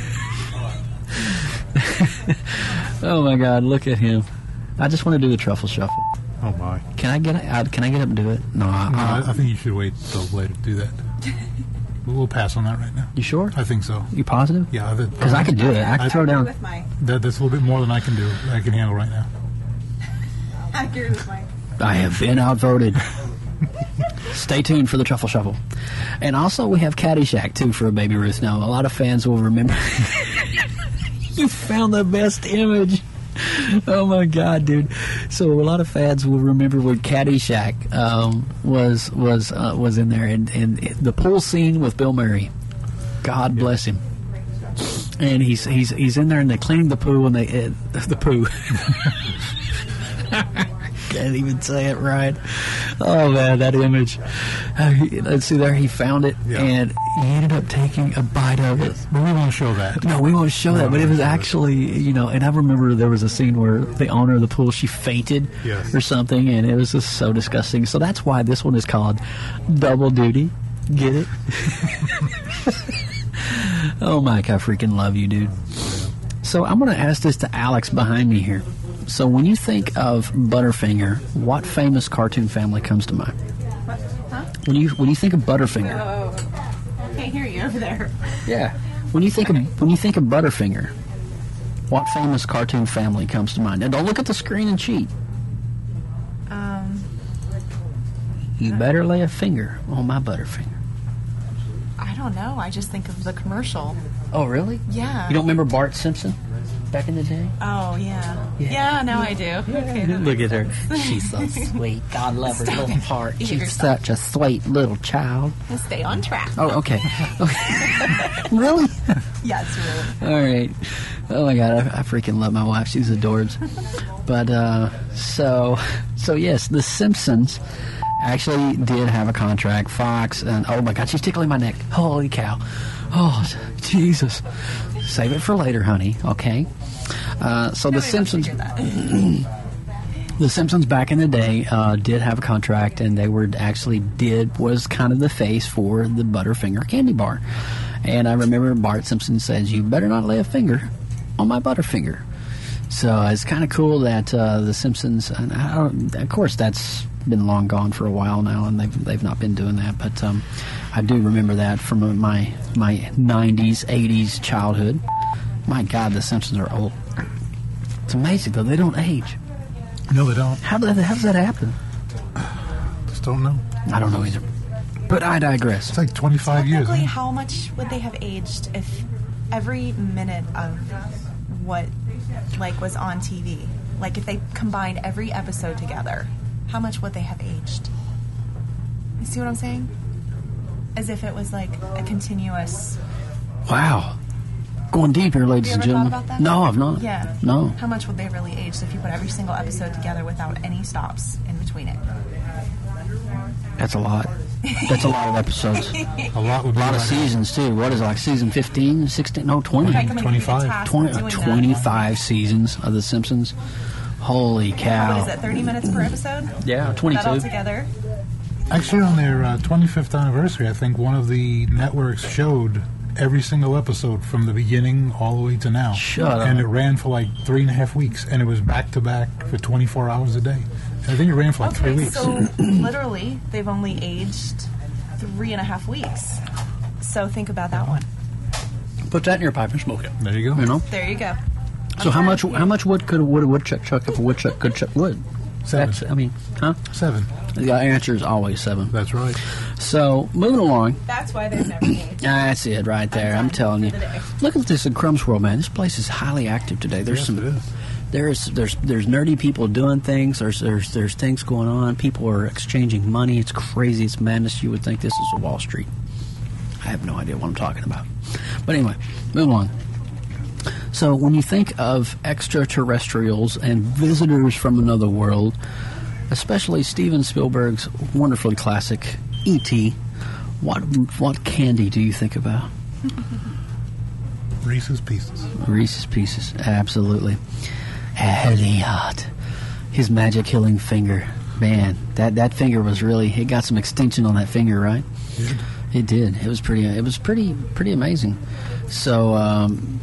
Oh, my God, look at him. I just want to do the truffle shuffle. Oh, my. Can I get uh, Can I get up and do it? No, I, no I, I think you should wait till later to do that. We'll pass on that right now. You sure? I think so. You positive? Yeah. Because I could do it. I could throw down. That, that's a little bit more than I can do. I can handle right now. I agree with Mike. I have been outvoted. Stay tuned for the Truffle Shuffle. And also we have Caddyshack, too, for a Baby Ruth. Now, a lot of fans will remember. You found the best image. Oh, my God, dude. So a lot of fans will remember when Caddyshack um, was was uh, was in there. And, and the pool scene with Bill Murray. God bless him. And he's he's he's in there and they're cleaning the pool and they... Uh, the poo. Can't even say it right. Oh, man, that image. Uh, he, let's see there. He found it, yeah. And he ended up taking a bite of it. But we won't show that. No, we won't show no, that. But it was actually, you know, and I remember there was a scene where the owner of the pool, she fainted yes. or something, and it was just so disgusting. So that's why this one is called Double Duty. Get it? Oh, Mike, I freaking love you, dude. So I'm going to ask this to Alex behind me here. So when you think of Butterfinger, what famous cartoon family comes to mind? What? Huh? When you when you think of Butterfinger, oh, I can't hear you over there. Yeah. When you think of when you think of Butterfinger, what famous cartoon family comes to mind? And don't look at the screen and cheat. Um. You better lay a finger on my Butterfinger. I don't know. I just think of the commercial. Oh, really? Yeah. You don't remember Bart Simpson? Back in the day? Oh, yeah. Yeah, yeah no, I do. Yeah. Okay, Look at her. She's so sweet. God love her little heart. She's such a sweet little child. Let's stay on track. Oh, okay. okay. Really? Yes, really. All right. Oh, my God. I, I freaking love my wife. She's adorbs. But, uh, so, so, yes, The Simpsons actually did have a contract. Fox, and, oh, my God, she's tickling my neck. Holy cow. Oh, Jesus. Save it for later, honey. Okay. Uh, so The Simpsons, The Simpsons back in the day uh, did have a contract, and they were actually did was kind of the face for the Butterfinger candy bar. And I remember Bart Simpson says, "You better not lay a finger on my Butterfinger." So it's kind of cool that uh, The Simpsons, and I don't, of course, that's been long gone for a while now, and they've they've not been doing that. But um, I do remember that from my my nineties, eighties childhood. My God, The Simpsons are old. It's amazing though; they don't age. No, they don't. How, how does that happen? Just don't know. I don't know either. But I digress. It's like twenty-five years. Technically, how much would they have aged if every minute of what like was on T V, like if they combined every episode together, how much would they have aged? You see what I'm saying? As if it was like a continuous. Wow. Going deep here, ladies Have and you ever gentlemen. thought about that? No, I've not. Yeah. No. How much would they really age if you put every single episode together without any stops in between it? That's a lot. That's a lot of episodes. A lot would be A lot of right seasons, too. What is it, like season fifteen, sixteen? No, twenty. In fact, I'm gonna give you a task twenty, of doing that. twenty-five seasons of The Simpsons. Holy cow. What is that, thirty minutes per episode? Yeah, Put that all twenty-two. together. Actually, on their uh, twenty-fifth anniversary, I think one of the networks showed every single episode from the beginning all the way to now. Shut and up. it ran for like three and a half weeks, and it was back to back for twenty-four hours a day. And I think it ran for like Okay, three weeks. so literally, they've only aged three and a half weeks. So think about that one. Put that in your pipe and smoke it. There you go. You know. There you go. So how much how much wood could a wood a woodchuck chuck if a woodchuck could chuck wood? Seven. That's, I mean, huh? Seven. The answer is always seven. That's right. So moving along. That's why they've never aged. That's it right there. I'm telling you. Look at this in Crumbs World, man. This place is highly active today. There's Yes, some. it is. There's there's there's nerdy people doing things. There's there's there's things going on. People are exchanging money. It's crazy. It's madness. You would think this is a Wall Street. I have no idea what I'm talking about. But anyway, move on. So when you think of extraterrestrials and visitors from another world, especially Steven Spielberg's wonderfully classic E T, what what candy do you think about? Reese's Pieces. Reese's Pieces, absolutely. Elliot, his magic healing finger. Man, that, that finger was really, it got some extension on that finger, right? It did. It did. It was pretty, it was pretty, pretty amazing. So, um,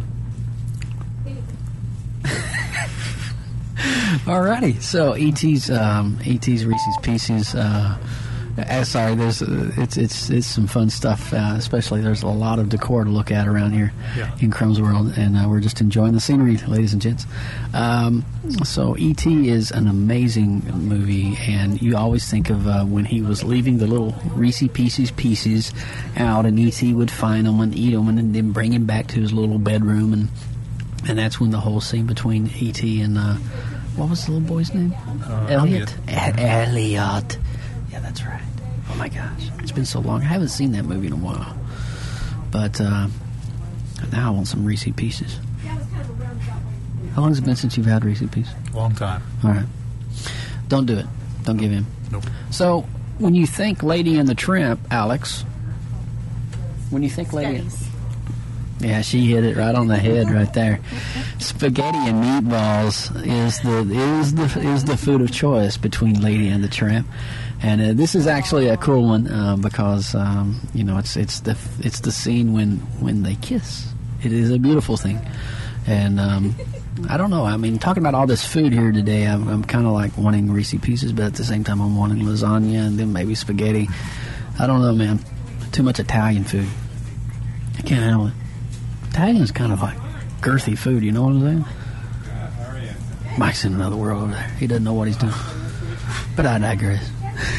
alrighty. So, E T's, um, E T's Reese's Pieces, uh, Uh, sorry, there's uh, it's it's it's some fun stuff. Uh, especially there's a lot of decor to look at around here Yeah. in Crumbs World, and uh, we're just enjoying the scenery, ladies and gents. Um, so E T is an amazing movie, and you always think of uh, when he was leaving the little Reese Pieces pieces out, and E T would find them and eat them, and then bring him back to his little bedroom, and and that's when the whole scene between E T and uh, what was the little boy's name? Uh, Elliot. E- Elliot. Yeah, that's right. Oh my gosh, it's been so long. I haven't seen that movie in a while. But uh, now I want some Reese Pieces. How long has it been since you've had Reese Pieces? Long time. All right. Don't do it. Don't give in. Nope. So, when you think Lady and the Tramp, Alex, when you think Lady... Studies. Yeah, she hit it right on the head right there. Spaghetti and meatballs is the is the is the food of choice between Lady and the Tramp, and uh, this is actually a cool one uh, because um, you know it's it's the it's the scene when when they kiss. It is a beautiful thing, and um, I don't know. I mean, talking about all this food here today, I'm, I'm kind of like wanting Reese Pieces, but at the same time, I'm wanting lasagna and then maybe spaghetti. I don't know, man. Too much Italian food. I can't handle it. Italian's kind of like girthy food, you know what I'm saying? Mike's in another world over there. He doesn't know what he's doing. But I digress.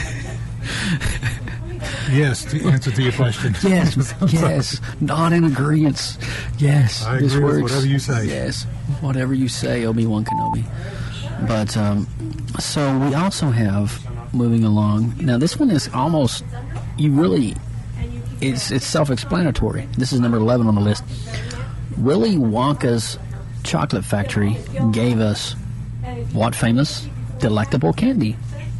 Yes, the answer to your question. Yes, yes. Not in agreement. Yes, I this agree with works. whatever you say. Yes, whatever you say, Obi-Wan Kenobi. But, um, so we also have, moving along, now this one is almost, you really... It's it's self-explanatory. This is number eleven on the list. Willy Wonka's Chocolate Factory gave us what famous delectable candy?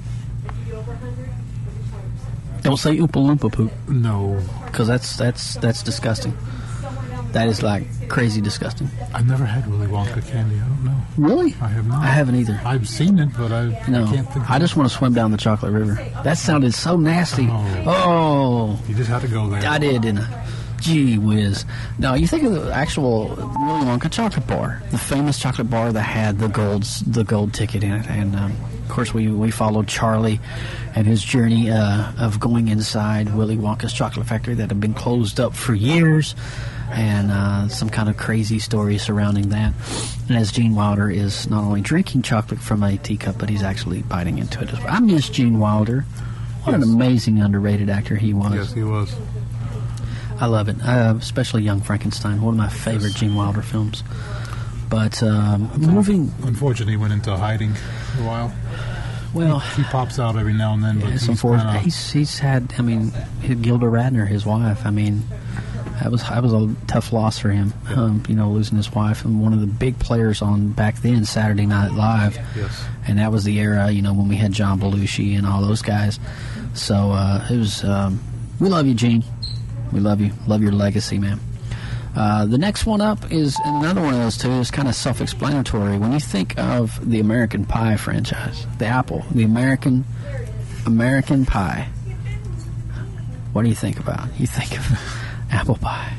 Don't say Oompa Loompa Poop. No. Because that's, that's, that's disgusting. That is like crazy disgusting. I've never had Willy Wonka candy. I don't know. Really? I have not. I haven't either. I've seen it, but I, No. I can't think I of just want to swim down the chocolate river. That sounded so nasty. Oh. Oh. You just had to go there. I did, didn't I? Gee whiz. No, you think of the actual Willy Wonka chocolate bar, the famous chocolate bar that had the gold, the gold ticket in it, and um, of course we we followed Charlie and his journey uh, of going inside Willy Wonka's chocolate factory that had been closed up for years, and uh, some kind of crazy story surrounding that. And as Gene Wilder is not only drinking chocolate from a teacup, but he's actually biting into it as well. I miss Gene Wilder. What Yes. an amazing underrated actor he was. Yes, he was. I love it, uh, especially Young Frankenstein, one of my favorite Gene Wilder films. But um, moving, Unfortunately, he went into hiding for a while. well, He, he pops out every now and then, but it's he's unfortunate. kinda, He's he's had, I mean, Gilda Radner, his wife. I mean, that was that was a tough loss for him. Um, you know, losing his wife and one of the big players on back then Saturday Night Live. Yes. And that was the era, you know, when we had John Belushi and all those guys. So uh, it was. Um, we love you, Gene. We love you. Love your legacy, man. Uh, the next one up is another one of those two. It's kind of self-explanatory. When you think of the American Pie franchise, the apple, the American American Pie. What do you think about? You think of apple pie.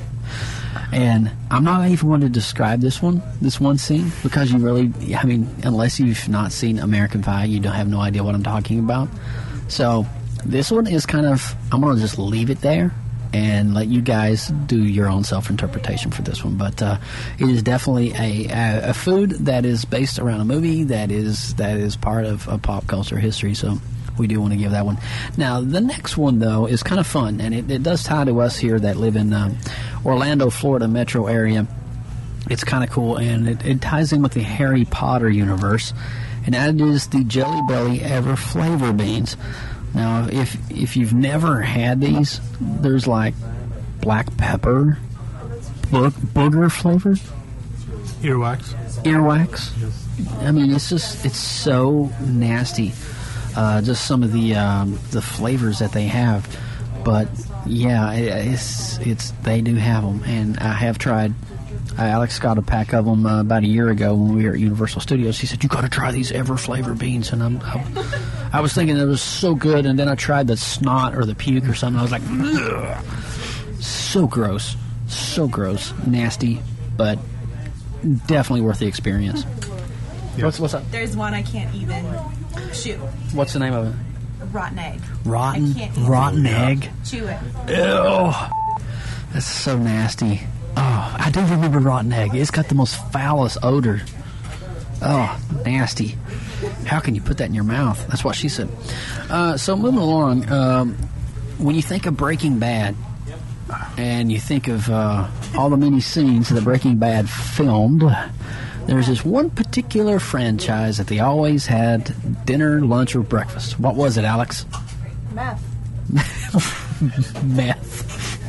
And I'm not even going to describe this one, this one scene, because you really, I mean, unless you've not seen American Pie, you don't have no idea what I'm talking about. So this one is kind of, I'm going to just leave it there and let you guys do your own self-interpretation for this one. But uh, it is definitely a, a, a food that is based around a movie that is that is part of, of pop culture history. So we do want to give that one. Now, the next one, though, is kind of fun, and it, it does tie to us here that live in um, Orlando, Florida metro area. It's kind of cool, and it, it ties in with the Harry Potter universe, and that is the Jelly Belly Ever Flavor Beans. Now, if if you've never had these, there's like black pepper, bo- booger flavor, earwax, earwax. Yes. I mean, it's just it's so nasty. Uh, just some of the um, the flavors that they have, but yeah, it, it's it's they do have them, and I have tried. Uh, Alex got a pack of them uh, about a year ago when we were at Universal Studios. He said, "You got to try these Ever Flavor Beans," and I'm, I, I was thinking it was so good, and then I tried the snot or the puke or something. I was like, ugh. So gross, so gross, nasty, but definitely worth the experience. Yes. What's what's up? There's one I can't even chew. What's the name of it? Rotten egg. Rotten, I can't even rotten egg. Chew it. Ew, that's so nasty. Oh, I do remember rotten egg. It's got the most foulest odor. Oh, nasty. How can you put that in your mouth? That's what she said. Uh, so moving along, um, when you think of Breaking Bad, and you think of uh, all the many scenes that Breaking Bad filmed, there's this one particular franchise that they always had dinner, lunch, or breakfast. What was it, Alex? Meth. Meth.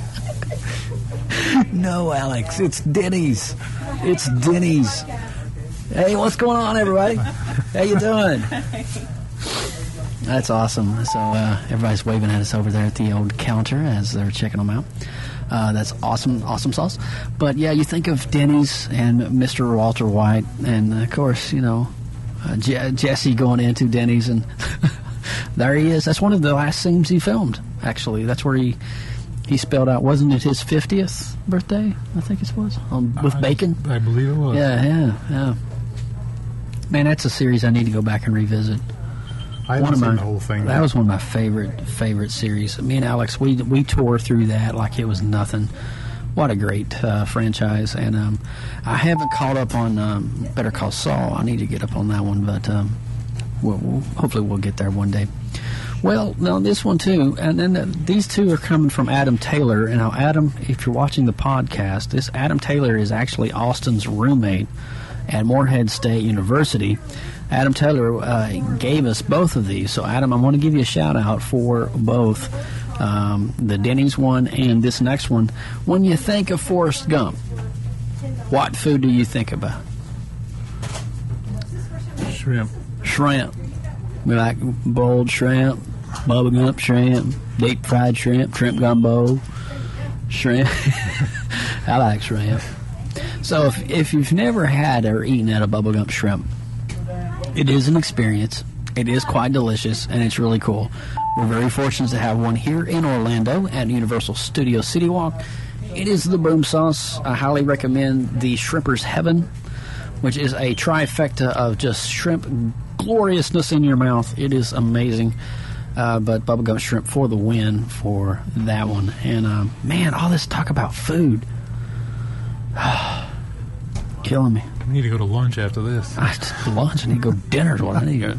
No, Alex, it's Denny's. It's Denny's. Hey, what's going on, everybody? How you doing? That's awesome. So uh, everybody's waving at us over there at the old counter as they're checking them out. Uh, that's awesome, awesome sauce. But yeah, you think of Denny's and Mister Walter White, and of course, you know, uh, Je- Jesse going into Denny's, and there he is. That's one of the last scenes he filmed, actually. That's where he he spelled out, wasn't it his fiftieth birthday? I think it was, um, with I, bacon. I believe it was. Yeah, yeah, yeah. Man, that's a series I need to go back and revisit. I haven't one of seen my, the whole thing. That was one of my favorite favorite series. Me and Alex, we we tore through that like it was nothing. What a great uh, franchise. And um, I haven't caught up on um, Better Call Saul. I need to get up on that one, but um, we'll, we'll, hopefully we'll get there one day. Well, no, this one too, and then uh, these two are coming from Adam Taylor. And now, Adam, if you're watching the podcast, this Adam Taylor is actually Austin's roommate at Morehead State University. Adam Taylor uh, gave us both of these. So, Adam, I want to give you a shout-out for both, um, the Denny's one and this next one. When you think of Forrest Gump, what food do you think about? Shrimp. Shrimp. We like boiled shrimp, Bubba Gump shrimp, deep-fried shrimp, shrimp gumbo, shrimp. I like shrimp. So, if, if you've never had or eaten at a Bubba Gump shrimp, it is an experience. It is quite delicious, and it's really cool. We're very fortunate to have one here in Orlando at Universal Studios City Walk. It is the Boom Sauce. I highly recommend the Shrimper's Heaven, which is a trifecta of just shrimp gloriousness in your mouth. It is amazing. Uh, but Bubba Gump Shrimp for the win for that one. And, uh, man, all this talk about food. Killing me. I need to go to lunch after this. I, lunch? I need to go to dinner is what I need to go.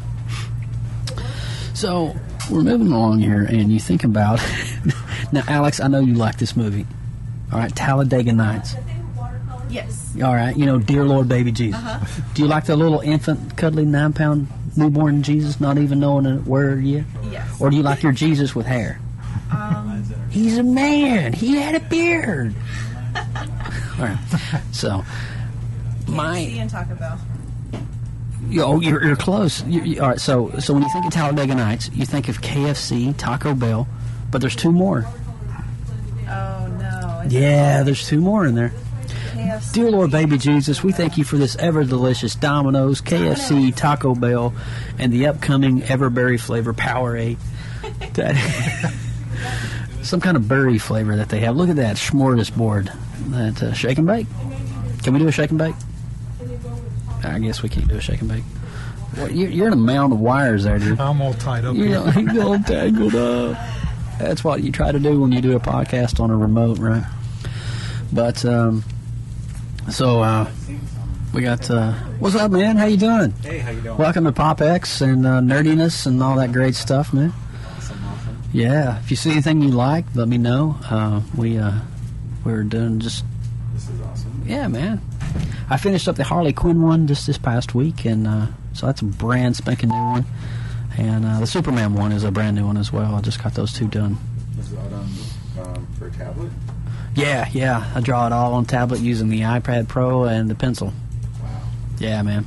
So, we're moving along here, and you think about... Now, Alex, I know you like this movie. All right, Talladega Nights. Yes. All right, you know, Dear Lord Baby Jesus. Uh-huh. Do you like the little infant, cuddly, nine-pound newborn Jesus not even knowing a word yet? Yes. Or do you like your Jesus with hair? Um, He's a man. He had a beard. All right, so... My, K F C and Taco Bell. Oh, you're, you're close. You, you, all right, so so when you think of Talladega Nights, you think of K F C, Taco Bell, but there's two more. Oh, no. Is Yeah, there's two more in there. K F C. Dear Lord Baby Jesus, we thank you for this ever-delicious Domino's, K F C, Taco Bell, and the upcoming Everberry flavor Powerade. That, some kind of berry flavor that they have. Look at that smorgasbord. That uh, shake and bake. Can we do a shake and bake? I guess we can't do a shake and bake. Well, you're, you're in a mound of wires there, dude. I'm all tied up. You know, here. you're all tangled up. That's what you try to do when you do a podcast on a remote, right? But, um, so, uh, we got, uh, what's up, man? How you doing? Hey, how you doing? Welcome to PopX and uh, nerdiness and all that great stuff, man. Awesome, awesome. Yeah, if you see anything you like, let me know. Uh, we, uh, we're doing just... This is awesome. Yeah, man. I finished up the Harley Quinn one just this past week, and uh, so that's a brand spanking new one. And uh, the Superman one is a brand new one as well. I just got those two done. Was it all done um, for a tablet? Yeah, yeah. I draw it all on tablet using the iPad Pro and the pencil. Wow. Yeah, man.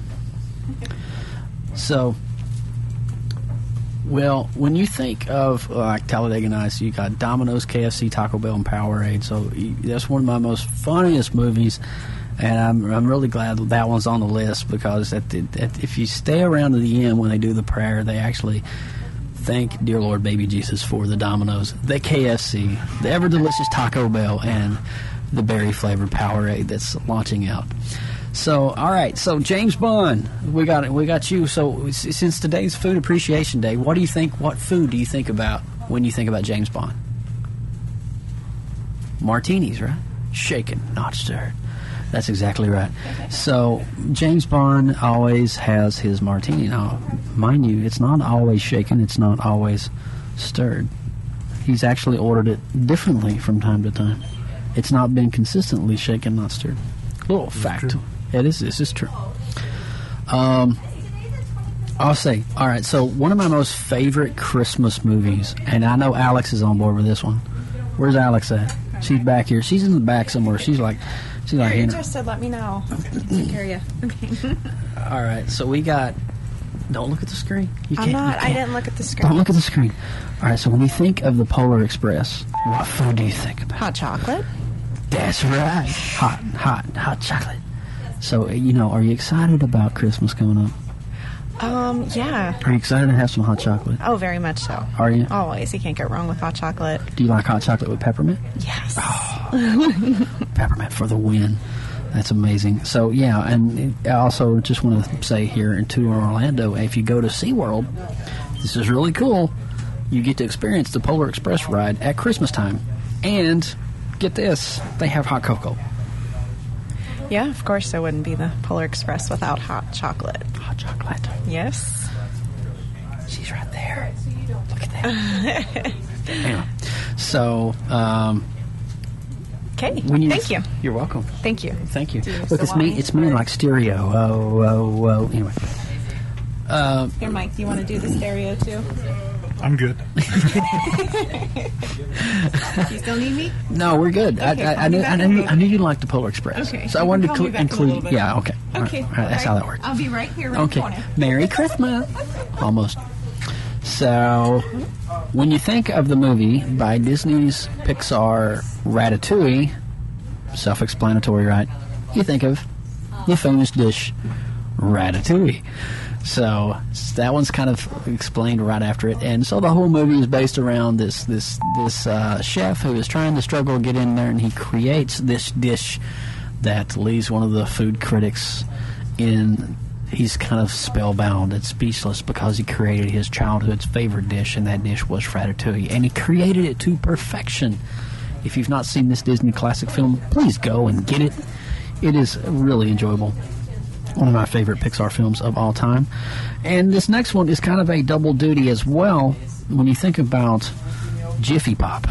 So, well, when you think of uh, like Talladega Nights, you got Domino's, K F C, Taco Bell, and Powerade. So you, that's one of my most funniest movies. And I'm I'm really glad that one's on the list because at the, at, if you stay around to the end when they do the prayer, they actually thank dear Lord baby Jesus for the Domino's, the K F C, the ever delicious Taco Bell, and the berry flavored Powerade that's launching out. So all right, so James Bond, we got it. We got you. So since today's Food Appreciation Day, what do you think? What food do you think about when you think about James Bond? Martinis, right? Shaken, not stirred. That's exactly right. So James Bond always has his martini. Now, mind you, it's not always shaken. It's not always stirred. He's actually ordered it differently from time to time. It's not been consistently shaken, not stirred. Little fact. It is. This is true. Um, I'll say. All right. So one of my most favorite Christmas movies, and I know Alex is on board with this one. Where's Alex at? She's back here. She's in the back somewhere. She's like. She's If like, you're interested, let me know. Take care of you. Okay. All right, so we got... Don't look at the screen. You I'm can't, not. you I can't. didn't look at the screen. Don't look at the screen. All right, so when you think of the Polar Express, what food do you think about? Hot chocolate. That's right. Hot, hot, hot chocolate. So, you know, are you excited about Christmas coming up? Um, yeah. Are you excited to have some hot chocolate? Oh, very much so. Are you? Always. You can't go wrong with hot chocolate. Do you like hot chocolate with peppermint? Yes. Oh, peppermint for the win. That's amazing. So, yeah, and I also just want to say here in to Orlando, if you go to SeaWorld, this is really cool. You get to experience the Polar Express ride at Christmas time. And, get this, they have hot cocoa. Yeah, of course there wouldn't be the Polar Express without hot chocolate. Hot chocolate. Yes. She's right there. Look at that. Anyway, so, um... Okay, you, thank you. You're welcome. Thank you. Thank you. Do you Look, it's me. It's me in like stereo. Oh, oh, oh. Anyway. Uh, Here, Mike, do you want to do the stereo too? I'm good. You still need me? No, we're good. Okay, I, I, I, knew, I, knew, I knew you liked the Polar Express. Okay. So I wanted to Call me cl- back in a include. little bit. Yeah. Okay. All right. Okay. All right. That's how that works. I'll be right here. Right Okay. corner. Merry Christmas. Almost. So, when you think of the movie by Disney's Pixar Ratatouille, self-explanatory, right? You think of the famous dish Ratatouille. So that one's kind of explained right after it, and so the whole movie is based around this this this uh, chef who is trying to struggle to get in there, and he creates this dish that leaves one of the food critics in. He's kind of spellbound and speechless because he created his childhood's favorite dish, and that dish was Ratatouille, and he created it to perfection. If you've not seen this Disney classic film, please go and get it. It is really enjoyable. One of my favorite Pixar films of all time. And this next one is kind of a double duty as well when you think about Jiffy Pop.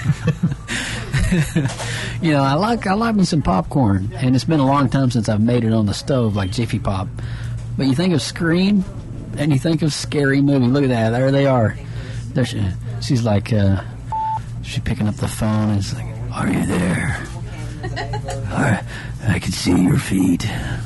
You know, I like I like me some popcorn, and it's been a long time since I've made it on the stove like Jiffy Pop. But you think of Scream, and you think of Scary Movie. Look at that, there they are. There she, she's like, uh, she's picking up the phone, and it's like, "Are you there? I, I can see your feet."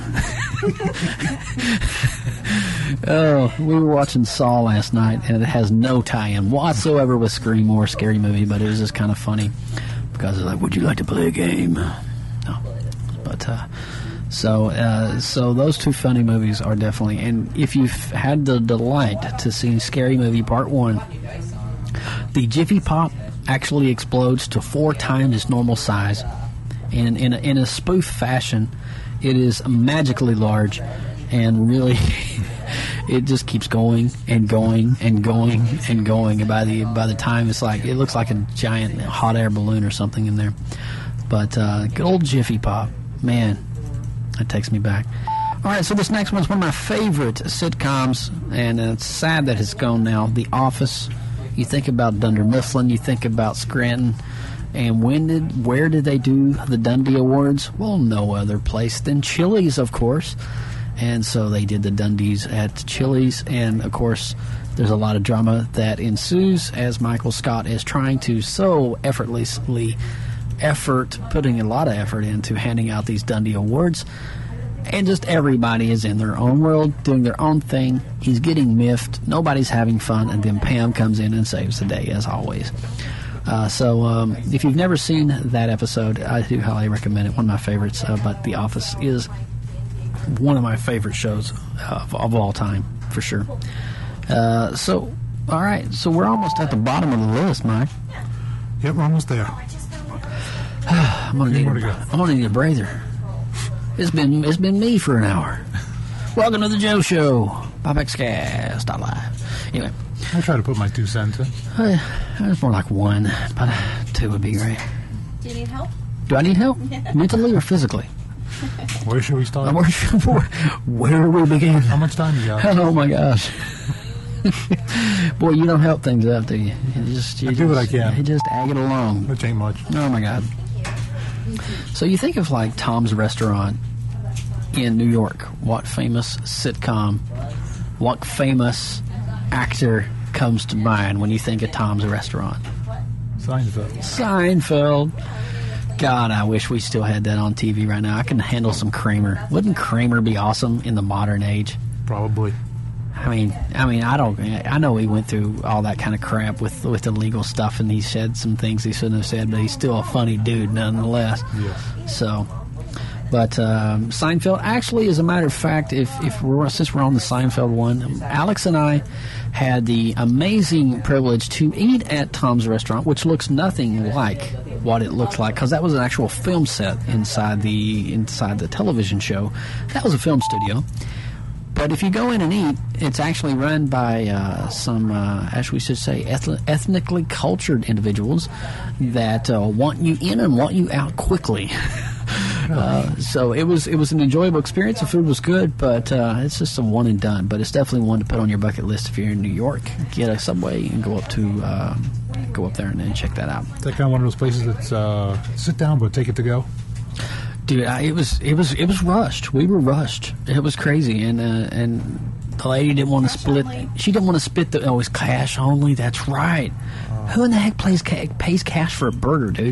Oh, we were watching Saw last night, and it has no tie-in whatsoever with Scream or Scary Movie, but it was just kind of funny because it's like, "Would you like to play a game?" No, but uh, so uh, so those two funny movies are definitely. And if you've had the delight to see Scary Movie Part One, The Jiffy Pop actually explodes to four times its normal size. And in a, in a spoof fashion, it is magically large and really... it just keeps going and going and going and going. And by the by the time it's like, it looks like a giant hot air balloon or something in there. But uh, good old Jiffy Pop, man, that takes me back. All right, so this next one's one of my favorite sitcoms, and it's sad that it's gone now. The Office. You think about Dunder Mifflin, you think about Scranton, and when did where did they do the Dundee Awards? Well, no other place than Chili's, of course. And so they did the Dundies at Chili's, and of course there's a lot of drama that ensues as Michael Scott is trying to so effortlessly effort, putting a lot of effort into handing out these Dundee Awards, and just everybody is in their own world, doing their own thing. He's getting miffed, nobody's having fun, and then Pam comes in and saves the day, as always. Uh, so um, if you've never seen that episode, I do highly recommend it, one of my favorites, uh, but The Office is one of my favorite shows of, of all time, for sure. Uh, so, all right. So we're almost at the bottom of the list, Mike. Yep, we're almost there. I'm gonna need. More to A, go. I'm gonna need a breather. It's been it's been me for an hour. Welcome to the Joe Show, PopXcast Live. Anyway, I try to put my two cents in. Uh, it's more like one, but two would be great. Do you need help? Do I need help, mentally or physically? Where should we start? Where, should, where, where do we begin? How much time you got? Oh my gosh. Boy, you don't help things up, do you? You just, you I just, do what I can. You just ag it along. Which ain't much. Oh my God. So you think of like Tom's Restaurant in New York. What famous sitcom, what famous actor comes to mind when you think of Tom's Restaurant? Seinfeld. Seinfeld. God, I wish we still had that on T V right now. I can handle some Kramer. Wouldn't Kramer be awesome in the modern age? Probably. I mean, I mean, I don't. I know he went through all that kind of crap with with the legal stuff, and he said some things he shouldn't have said, but he's still a funny dude nonetheless. Yes. So, but um, Seinfeld, actually, as a matter of fact, if if we're since we're on the Seinfeld one, Alex and I had the amazing privilege to eat at Tom's Restaurant, which looks nothing like what it looked like, because that was an actual film set inside the inside the television show. That was a film studio. But if you go in and eat, it's actually run by uh, some, uh, as we should say, eth- ethnically cultured individuals that uh, want you in and want you out quickly. uh, so it was it was an enjoyable experience. The food was good, but uh, it's just a one and done. But it's definitely one to put on your bucket list if you're in New York. Get a subway and go up to uh, go up there and then check that out. Is that kind of one of those places that's uh, sit down but take it to go? Dude, I, it was it was it was rushed. We were rushed. It was crazy, and uh, and the lady didn't want to split. She didn't want to split the. Oh, it's cash only. That's right. Uh, Who in the heck plays ca- pays cash for a burger, dude?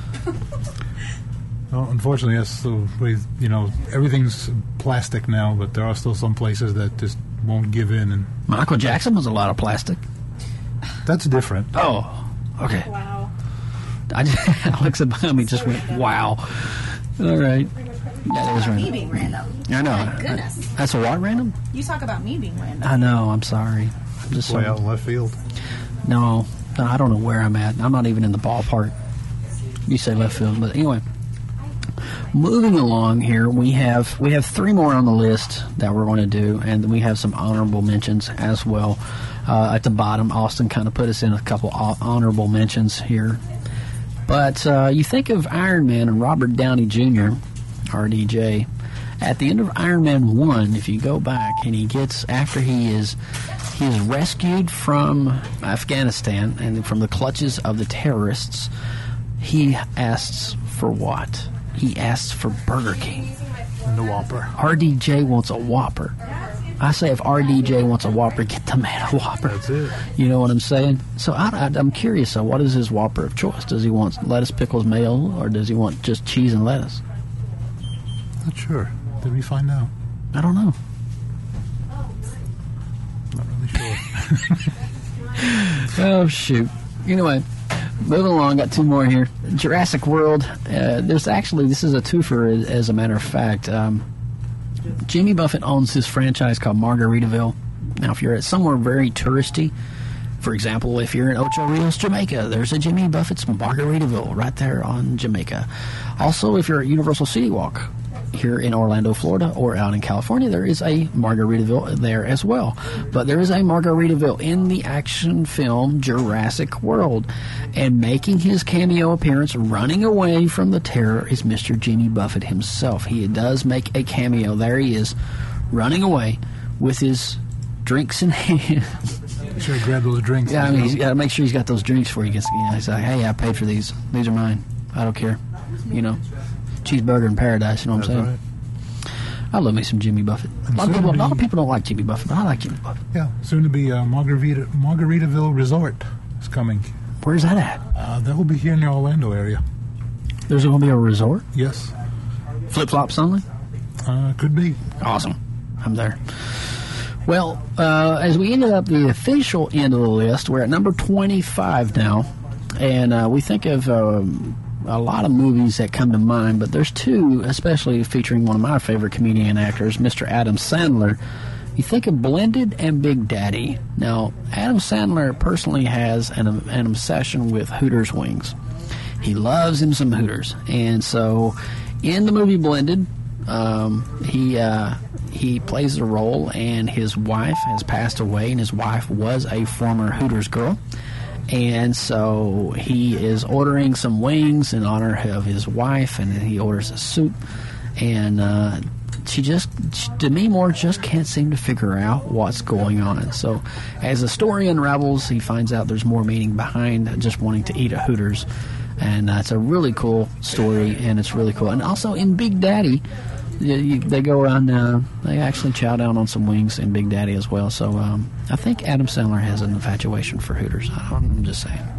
Well, unfortunately, that's the way. You know, everything's plastic now, but there are still some places that just won't give in. And Michael Jackson was a lot of plastic. That's different. Oh, okay. Wow. I just, Alexa behind me just went, wow. All right. That is Me random. being random. I know. My goodness. That's a what, random? You talk about me being random. I know. I'm sorry. I'm just Way so, out in left field. No, no, I don't know where I'm at. I'm not even in the ballpark. You say left field, but anyway. Moving along here, we have we have three more on the list that we're going to do, and we have some honorable mentions as well. Uh, at the bottom, Austin kind of put us in a couple honorable mentions here. But uh, you think of Iron Man and Robert Downey Junior, R D J. At the end of Iron Man one, if you go back, and he gets, after he is he is rescued from Afghanistan and from the clutches of the terrorists, he asks for what? He asks for Burger King. And the Whopper. R D J wants a Whopper. I say if R D J wants a Whopper, get the man a Whopper. That's it. You know what I'm saying? So I, I, I'm curious, so what is his Whopper of choice? Does he want lettuce, pickles, mayo, or does he want just cheese and lettuce? Not sure. Did we find out? I don't know. Not really sure. Oh, shoot. Anyway, moving along, got two more here. Jurassic World. Uh, there's actually, this is a twofer, as, as a matter of fact. Um, Jimmy Buffett owns this franchise called Margaritaville. Now, if you're at somewhere very touristy, For example, if you're in Ocho Rios, Jamaica, there's a Jimmy Buffett's Margaritaville right there on Jamaica. Also, if you're at Universal City Walk here in Orlando, Florida, or out in California, there is a Margaritaville there as well. But there is a Margaritaville in the action film Jurassic World. And making his cameo appearance, running away from the terror, is Mister Jimmy Buffett himself. He does make a cameo. There he is, running away with his drinks in hand. Sure, grab those drinks. Yeah, I mean, he's got to make sure he's got those drinks before he gets. You know, he's like, "Hey, I paid for these. These are mine. I don't care." You know, cheeseburger in paradise. You know what I'm saying? Right. I love me some Jimmy Buffett. A lot, of people, a lot of people don't like Jimmy Buffett, but I like Jimmy Buffett. Yeah, soon to be uh, Margarita Margaritaville Resort is coming. Where's that at? Uh, that will be here in the Orlando area. There's going to be a resort? Yes. Flip flops only? Uh, could be. Awesome. I'm there. Well, uh, as we ended up the official end of the list, we're at number twenty-five now, and uh, we think of um, a lot of movies that come to mind, but there's two, especially featuring one of my favorite comedian actors, Mister Adam Sandler. You think of Blended and Big Daddy. Now, Adam Sandler personally has an, an obsession with Hooters wings. He loves him some Hooters, and so in the movie Blended, um, he uh, he plays the role, and his wife has passed away, and his wife was a former Hooters girl. And so he is ordering some wings in honor of his wife, and he orders a soup. And uh, she just, Demi Moore just can't seem to figure out what's going on. So as the story unravels, he finds out there's more meaning behind just wanting to eat at Hooters. And uh, it's a really cool story, and it's really cool. And also in Big Daddy, you, you, they go around, uh, they actually chow down on some wings in Big Daddy as well. So um, I think Adam Sandler has an infatuation for Hooters. I don't, I'm just saying.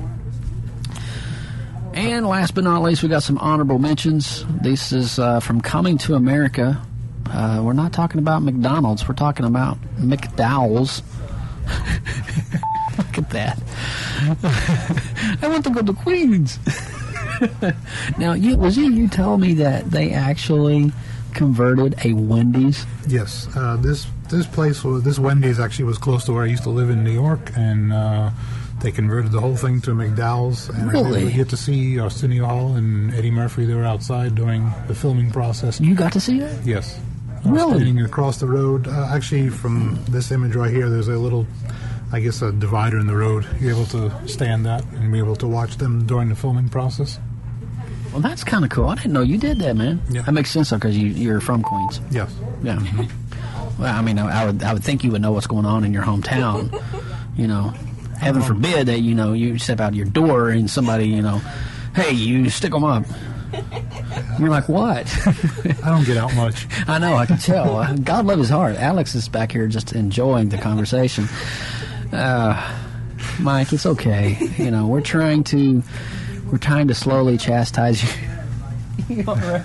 And last but not least, we got some honorable mentions. This is uh, from Coming to America. Uh, we're not talking about McDonald's. We're talking about McDowell's. Look at that. I want to go to Queens. Now, you, was it you told me that they actually converted a Wendy's? Yes. Uh, this this place, was, this Wendy's actually was close to where I used to live in New York, and uh, they converted the whole thing to McDowell's. And Really? I did get to see Arsenio Hall and Eddie Murphy. They were outside during the filming process. You got to see that? Yes. I was Really? standing across the road. Uh, actually, from this image right here, there's a little, I guess, a divider in the road. You're able to stand that and be able to watch them during the filming process. Well, that's kind of cool. I didn't know you did that, man. Yeah. That makes sense, though, because you, you're from Queens. Yes. Yeah. Well, I mean, I, I would I would think you would know what's going on in your hometown. You know, heaven forbid that, you know, you step out your door and somebody, you know, hey, you stick them up. You're like, what? I don't get out much. I know, I can tell. God love his heart. Alex is back here just enjoying the conversation. Uh, Mike, it's okay. You know, we're trying to we're trying to slowly chastise you. You all right?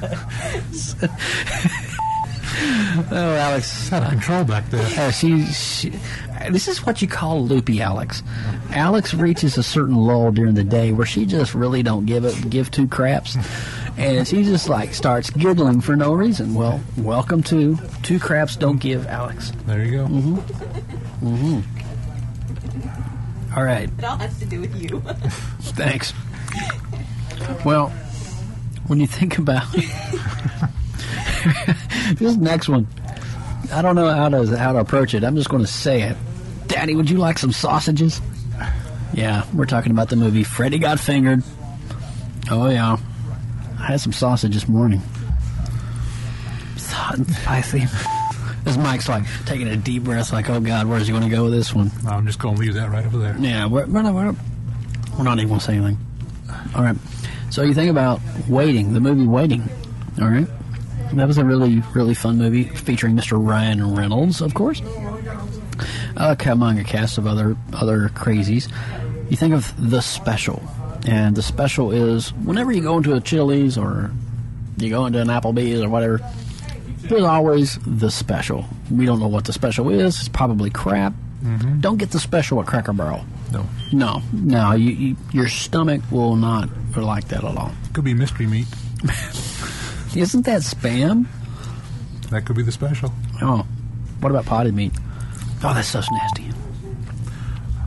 Oh, Alex, out of control back there. Uh, she, she, this is what you call loopy, Alex. Alex reaches a certain lull during the day where she just really don't give it, give two craps, and she just like starts giggling for no reason. Well, welcome to Two Craps Don't Give, Alex. There you go. Mm-hmm. Mm-hmm. All right. It all has to do with you. Thanks. Well, when you think about this next one, I don't know how to how to approach it. I'm just going to say it. Daddy, would you like some sausages? Yeah, we're talking about the movie Freddy Got Fingered. Oh, yeah. I had some sausage this morning. It's hot and spicy. This Mike's like taking a deep breath, like, oh, God, where's he going to go with this one? No, I'm just going to leave that right over there. Yeah, we're, we're, not, we're, not, we're not even going to say anything. All right. So you think about Waiting, the movie Waiting. All right. That was a really, really fun movie featuring Mister Ryan Reynolds, of course, uh, among a cast of other other crazies. You think of The Special, and The Special is whenever you go into a Chili's or you go into an Applebee's or whatever, there's always The Special. We don't know what The Special is. It's probably crap. Mm-hmm. Don't get The Special at Cracker Barrel. No. No. No. You, you, your stomach will not like that at all. Could be mystery meat. Isn't that Spam? That could be The Special. Oh. What about potted meat? Oh, that stuff's nasty.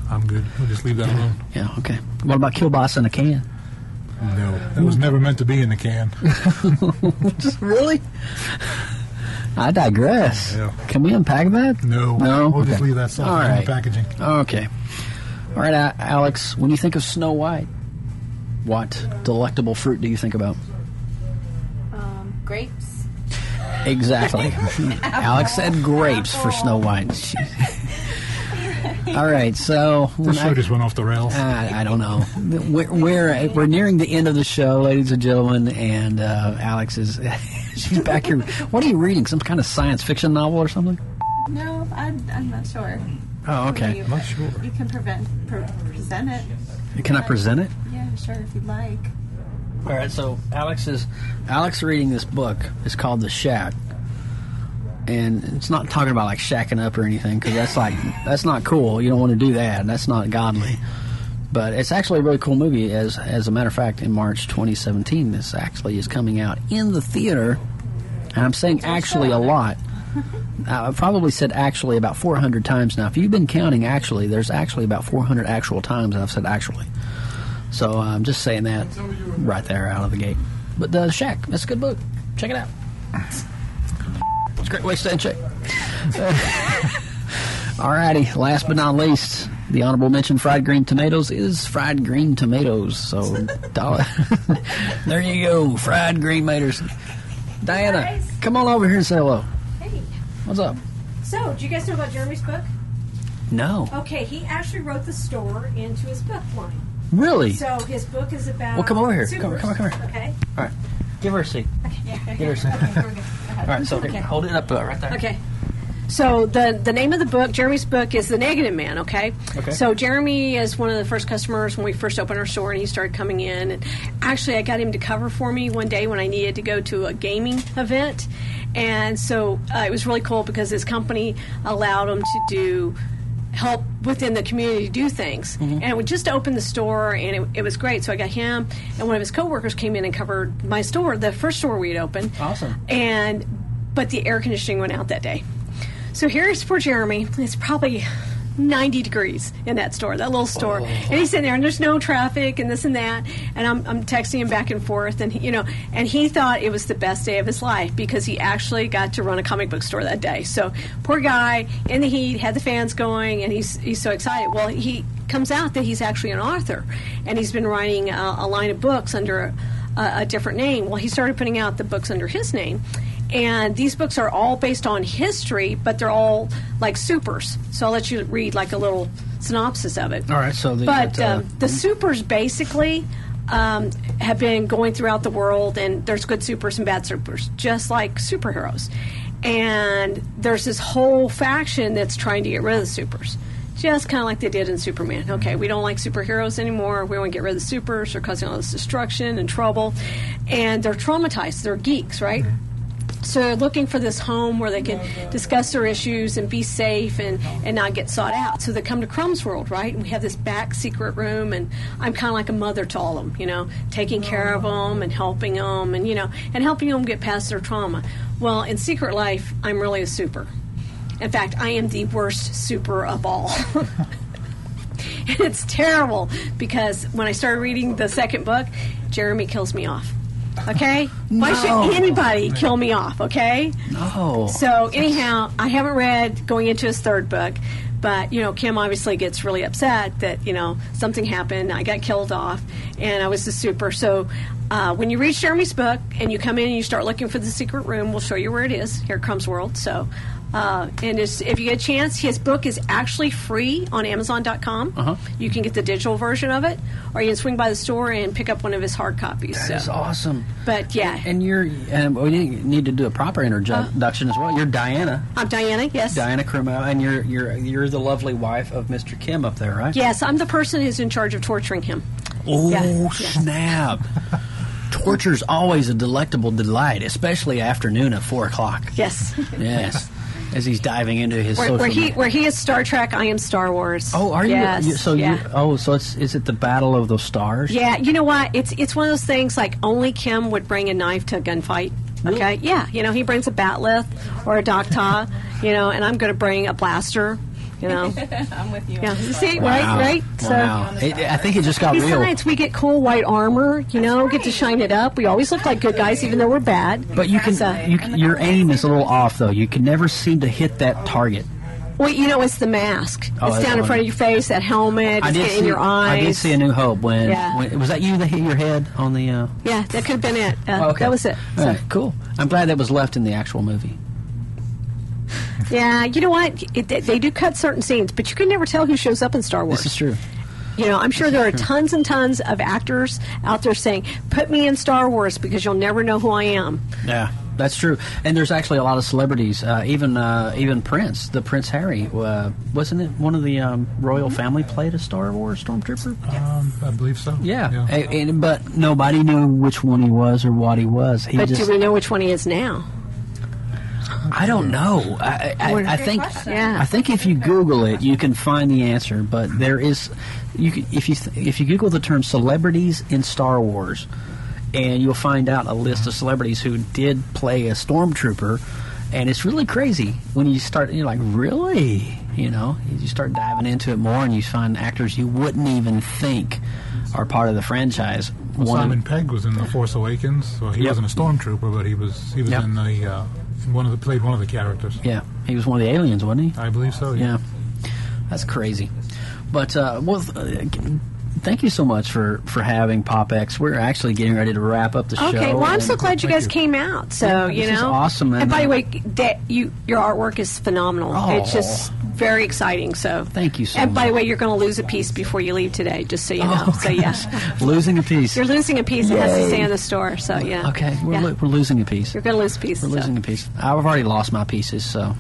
I'm good. We'll just leave that alone. Yeah, okay. What about Kielbasa in a can? No, that was never meant to be in the can. Really? I digress. Yeah. Can we unpack that? No. No? We'll just Okay. leave that stuff All in right. the packaging. Okay. All right, A- Alex, when you think of Snow White, what delectable fruit do you think about? Um, grapes. Exactly. Alex said grapes for Snow White. She- All right, so This show just went off the rails. I, I don't know. We're, we're we're nearing the end of the show, ladies and gentlemen, and uh, Alex is she's back here. What are you reading? Some kind of science fiction novel or something? No, I'm, I'm not sure. Oh, okay. You, Not sure. You can prevent, pre- present it. Can I present it? Yeah, sure, if you'd like. All right, so Alex is Alex reading this book. It's called The Shack, and it's not talking about like shacking up or anything, because that's like that's not cool. You don't want to do that. That's not godly. But it's actually a really cool movie. As as a matter of fact, in March twenty seventeen, this actually is coming out in the theater, and I'm saying actually a lot. I've probably said actually about four hundred times now. If you've been counting actually, there's actually about four hundred actual times I've said actually. So I'm just saying that right there out of the gate. But The Shack, that's a good book. Check it out. It's a great way to stay in shape. Alrighty, last but not least, the honorable mention fried green tomatoes is fried green tomatoes. So dollar. There you go, fried green tomatoes. Diana, Guys. come on over here and say hello. Hey. What's up? So, do you guys know about Jeremy's book? No. Okay, he actually wrote the store into his book line. Really? So his book is about. Well, come over here. Come, supers. come, come here. Okay. All right. Give her a seat. Okay. Yeah. Give her a seat. Okay, we're good. All right, so Okay. hold it up uh, right there. Okay. So the the name of the book, Jeremy's book, is The Negative Man. Okay. Okay. So Jeremy is one of the first customers when we first opened our store, and he started coming in. And actually, I got him to cover for me one day when I needed to go to a gaming event, and so uh, it was really cool because his company allowed him to do help within the community to do things. Mm-hmm. And we just opened the store, and it, it was great. So I got him, and one of his coworkers came in and covered my store, the first store we had opened. Awesome. And but the air conditioning went out that day. So here's poor Jeremy. It's probably ninety degrees in that store, that little store. Oh. And he's sitting there, and there's no traffic, and this and that. And I'm, I'm texting him back and forth, and he, you know, and he thought it was the best day of his life because he actually got to run a comic book store that day. So poor guy in the heat, had the fans going, and he's he's so excited. Well, he comes out that he's actually an author, and he's been writing a, a line of books under a, a different name. Well, he started putting out the books under his name. And these books are all based on history, but they're all like supers. So I'll let you read like a little synopsis of it. All right, so the, But uh, um, the supers basically um, have been going throughout the world, and there's good supers and bad supers, just like superheroes. And there's this whole faction that's trying to get rid of the supers. Just kind of like they did in Superman. Okay, we don't like superheroes anymore. We want to get rid of the supers. They're causing all this destruction and trouble. And they're traumatized. They're geeks, right? So they're looking for this home where they can discuss their issues and be safe and, and not get sought out. So they come to Crumb's World, right? And we have this back secret room, and I'm kind of like a mother to all of them, you know, taking care of them and helping them and, you know, and helping them get past their trauma. Well, in Secret Life, I'm really a super. In fact, I am the worst super of all. And it's terrible because when I started reading the second book, Jeremy kills me off. Okay? Why No. should anybody kill me off, okay? No. So, anyhow, I haven't read going into his third book, but, you know, Kim obviously gets really upset that, you know, something happened, I got killed off, and I was the super. So, uh, when you read Jeremy's book and you come in and you start looking for the secret room, we'll show you where it is. Here comes World. So, uh, and it's, if you get a chance, his book is actually free on Amazon dot com. Uh-huh. You can get the digital version of it, or you can swing by the store and pick up one of his hard copies. That so. is awesome. But, yeah. And you're, and we need to do a proper introduction as well. You're Diana. I'm Diana, yes. Diana Crimo, and you're you're you're the lovely wife of Mister Kim up there, right? Yes, I'm the person who's in charge of torturing him. Oh, Yeah, yeah. snap. Torture's always a delectable delight, especially afternoon at four o'clock. Yes. Yes. As he's diving into his Where, social where he media. where he is Star Trek, I am Star Wars. Oh, are you? Yes. you so yeah. you oh, so it's is it the Battle of the Stars? Yeah, you know what? It's it's one of those things like only Kim would bring a knife to a gunfight. Okay, yeah, you know he brings a batleth or a docta, you know, and I'm going to bring a blaster You know, I'm with you. Yeah, you see, Wow. right, right. Wow. It, I think it just got real. Besides, we get cool white armor. You know, get to shine it up. We always look like good guys, even though we're bad. But you can, So- you, can- your aim is a little off, though. You can never seem to hit that target. Well, you know, it's the mask. Oh, it's that's down in one. front of your face. That helmet. I It's did getting see. in your eyes. I did see A New Hope when, Yeah. when was that you that hit your head on the. Uh, Yeah, that could have been it. Uh, oh, okay. That was it. All So- right, cool. I'm glad that was left in the actual movie. Yeah, you know what? It, they- they do cut certain scenes, but you can never tell who shows up in Star Wars. This is true. You know, I'm sure there are tons and tons of actors out there saying, "Put me in Star Wars because you'll never know who I am." Yeah, that's true. And there's actually a lot of celebrities. Uh, even uh, even Prince, the Prince Harry, uh, wasn't it one of the um, royal family played a Star Wars stormtrooper? Um, I believe so. Yeah, A- and- but nobody knew which one he was or what he was. He But just, do we know which one he is now? I don't know. I, I, I think Yeah. I think if you Google it, you can find the answer. But there is, you can, if you th- if you Google the term celebrities in Star Wars, and you'll find out a list of celebrities who did play a stormtrooper, and it's really crazy when you start. You're like, really, you know, you start diving into it more, and you find actors you wouldn't even think are part of the franchise. Well, One of- Simon Pegg was in The Force Awakens. Well, he Yep. wasn't a stormtrooper, but he was he was Yep. in the uh, in one of the played one of the characters. Yeah, he was one of the aliens, wasn't he? I believe so. Yeah, Yeah. that's crazy. But uh, well, uh, thank you so much for, for having PopX. We're actually getting ready to wrap up the show. Okay, well, I'm and- so glad you guys came out. So Yeah, you this is know, awesome, man. And by the way, da- you your artwork is phenomenal. Oh. It's just very exciting. So thank you so And by the much. way, you're going to lose a piece before you leave today, just so you know. Oh, so yeah, losing a piece. you're losing a piece that has to Yay. stay in the store. So yeah. Okay, we're, Yeah. lo- we're losing a piece. You're going to lose a piece. We're so. losing a piece. I've already lost my pieces, so.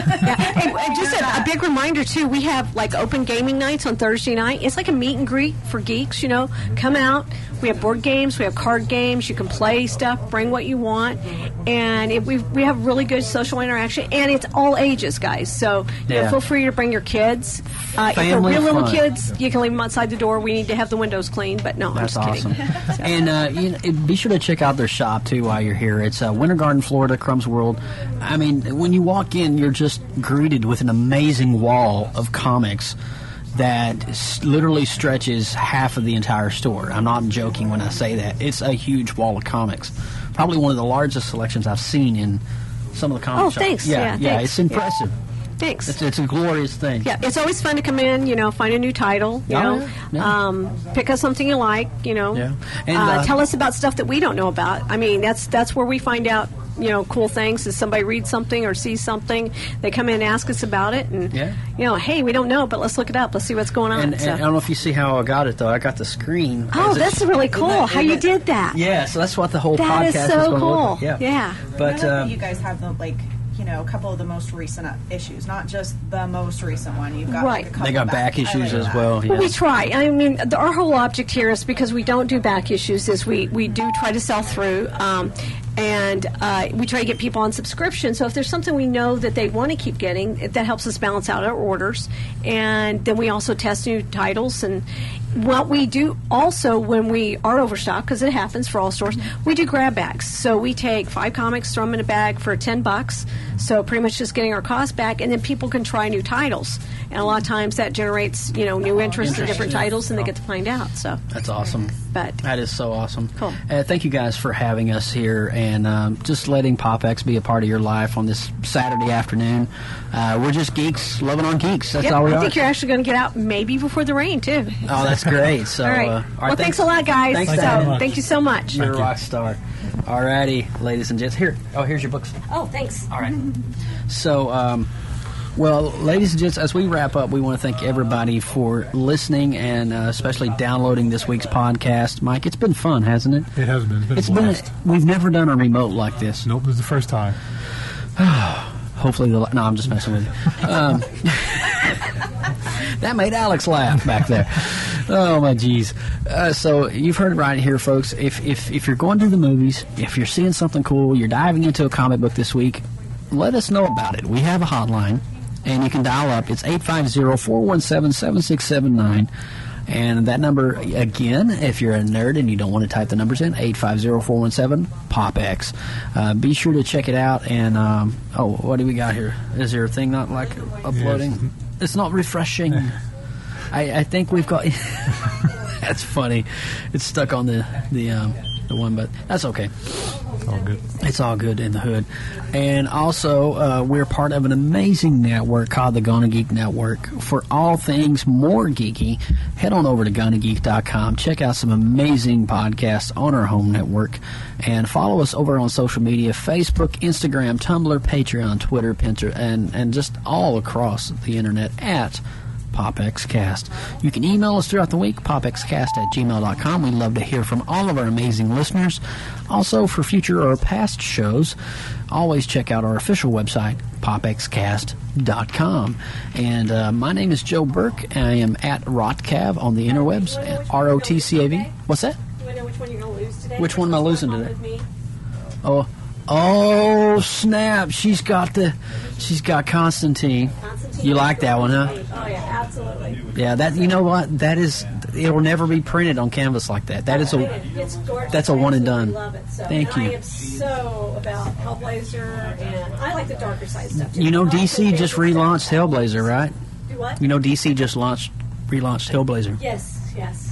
Hey, and just a, a big reminder too. We have like open gaming nights on Thursday night. It's like a meet and greet for geeks. You know, come out. We have board games. We have card games. You can play stuff. Bring what you want, and it, we we have really good social interaction. And it's all ages, guys. So you know, Yeah. feel free to bring your kids. Uh, if they're Family real little fun. kids, you can leave them outside the door. We need to have the windows cleaned. But no, That's I'm just awesome. kidding. And uh, you know, be sure to check out their shop, too, while you're here. It's uh, Winter Garden, Florida, Crumbs World. I mean, when you walk in, you're just greeted with an amazing wall of comics that s- literally stretches half of the entire store. I'm not joking when I say that. It's a huge wall of comics. Probably one of the largest selections I've seen in some of the comic Oh, shops. thanks. Yeah, Yeah, yeah, thanks. it's impressive. Thanks. It's, it's a glorious thing. Yeah, it's always fun to come in, you know, find a new title, you Oh, know, yeah, yeah. Um, pick up something you like, you know. Yeah. And, uh, uh, tell us about stuff that we don't know about. I mean, that's that's where we find out, you know, cool things. Is somebody reads something or sees something, they come in and ask us about it, and Yeah. you know, hey, we don't know, but let's look it up. Let's see what's going on. And, and so. I don't know if you see how I got it, though. I got the screen. Oh, as it- that's really cool. Isn't that- How isn't you it- did that? Yeah, so that's what the whole That podcast is so going to cool. look like. Yeah. Yeah. But I like uh, that you guys have the like, you know, a couple of the most recent uh, issues, not just the most recent one. You've got Right. like, a couple they got back, back I issues like as that. well. Well, yeah. we try. I mean, the, our whole object here is because we don't do back issues. Is we we do try to sell through, um, and uh, we try to get people on subscription. So if there's something we know that they want to keep getting, it- that helps us balance out our orders. And then we also test new titles. And what we do also when we are overstocked, because it happens for all stores, we do grab bags. So we take five comics, throw them in a bag for ten bucks. So pretty much just getting our cost back, and then people can try new titles. And a lot of times that generates, you know, new interest in different titles, and they get to find out. So That's awesome. But that is so awesome. Cool. Uh, thank you guys for having us here and um, just letting PopX be a part of your life on this Saturday afternoon. Uh, we're just geeks, loving on geeks. That's Yep, all we I are. think you're actually going to get out maybe before the rain too. Oh, that's great. So, all right. uh, all right, well, thanks, a lot, guys. Thanks, so, Dan. thank you so much. You're a rock star. All righty, ladies and gents. Here. Oh, here's your books. Oh, thanks. All right. So, um, well, ladies and gents, as we wrap up, we want to thank everybody for listening and uh, especially downloading this week's podcast. Mike, it's been fun, hasn't it? It has been. It's been It's a been. blast. We've never done a remote like this. Nope, this is the first time. Hopefully, the no, I'm just messing with you. Um, that made Alex laugh back there. Oh my geez! Uh, so you've heard it right here, folks. If if if you're going to the movies, if you're seeing something cool, you're diving into a comic book this week, let us know about it. We have a hotline, and you can dial up. It's eight five zero, four one seven, seven six seven nine. And that number, again, if you're a nerd and you don't want to type the numbers in, eight five zero, four one seven, P O P X. Uh, be sure to check it out. And, um, oh, what do we got here? Is there a thing not like uploading? Yes. It's not refreshing. I, I think we've got. That's funny. It's stuck on the the um, the one, but that's okay. It's all good. It's all good in the hood. And also, uh, we're part of an amazing network called the Gonna Geek Network. For all things more geeky, head on over to gonna geek dot com. Check out some amazing podcasts on our home network. And follow us over on social media, Facebook, Instagram, Tumblr, Patreon, Twitter, Pinterest, and, and just all across the internet at PopXCast. You can email us throughout the week, popxcast at gmail dot com. We love to hear from all of our amazing listeners. Also, for future or past shows, always check out our official website, pop x cast dot com. And uh, my name is Joe Burke. I am at Rotcav on the interwebs, R O T C A V. What's that? Do I know which one you're going to lose today? Which one am I losing today? Oh, oh, snap! She's got the, she's got Constantine. You like that one, huh? Oh yeah, absolutely. Yeah, that you know what? That is, it'll never be printed on canvas like that. That is a, It's gorgeous. that's a one and done. I love it. So, Thank and you. I am so about Hellblazer, and I like the darker side stuff too. You know, D C just relaunched Hellblazer, right? Do what? You know, D C just launched, relaunched Hellblazer. Yes, yes.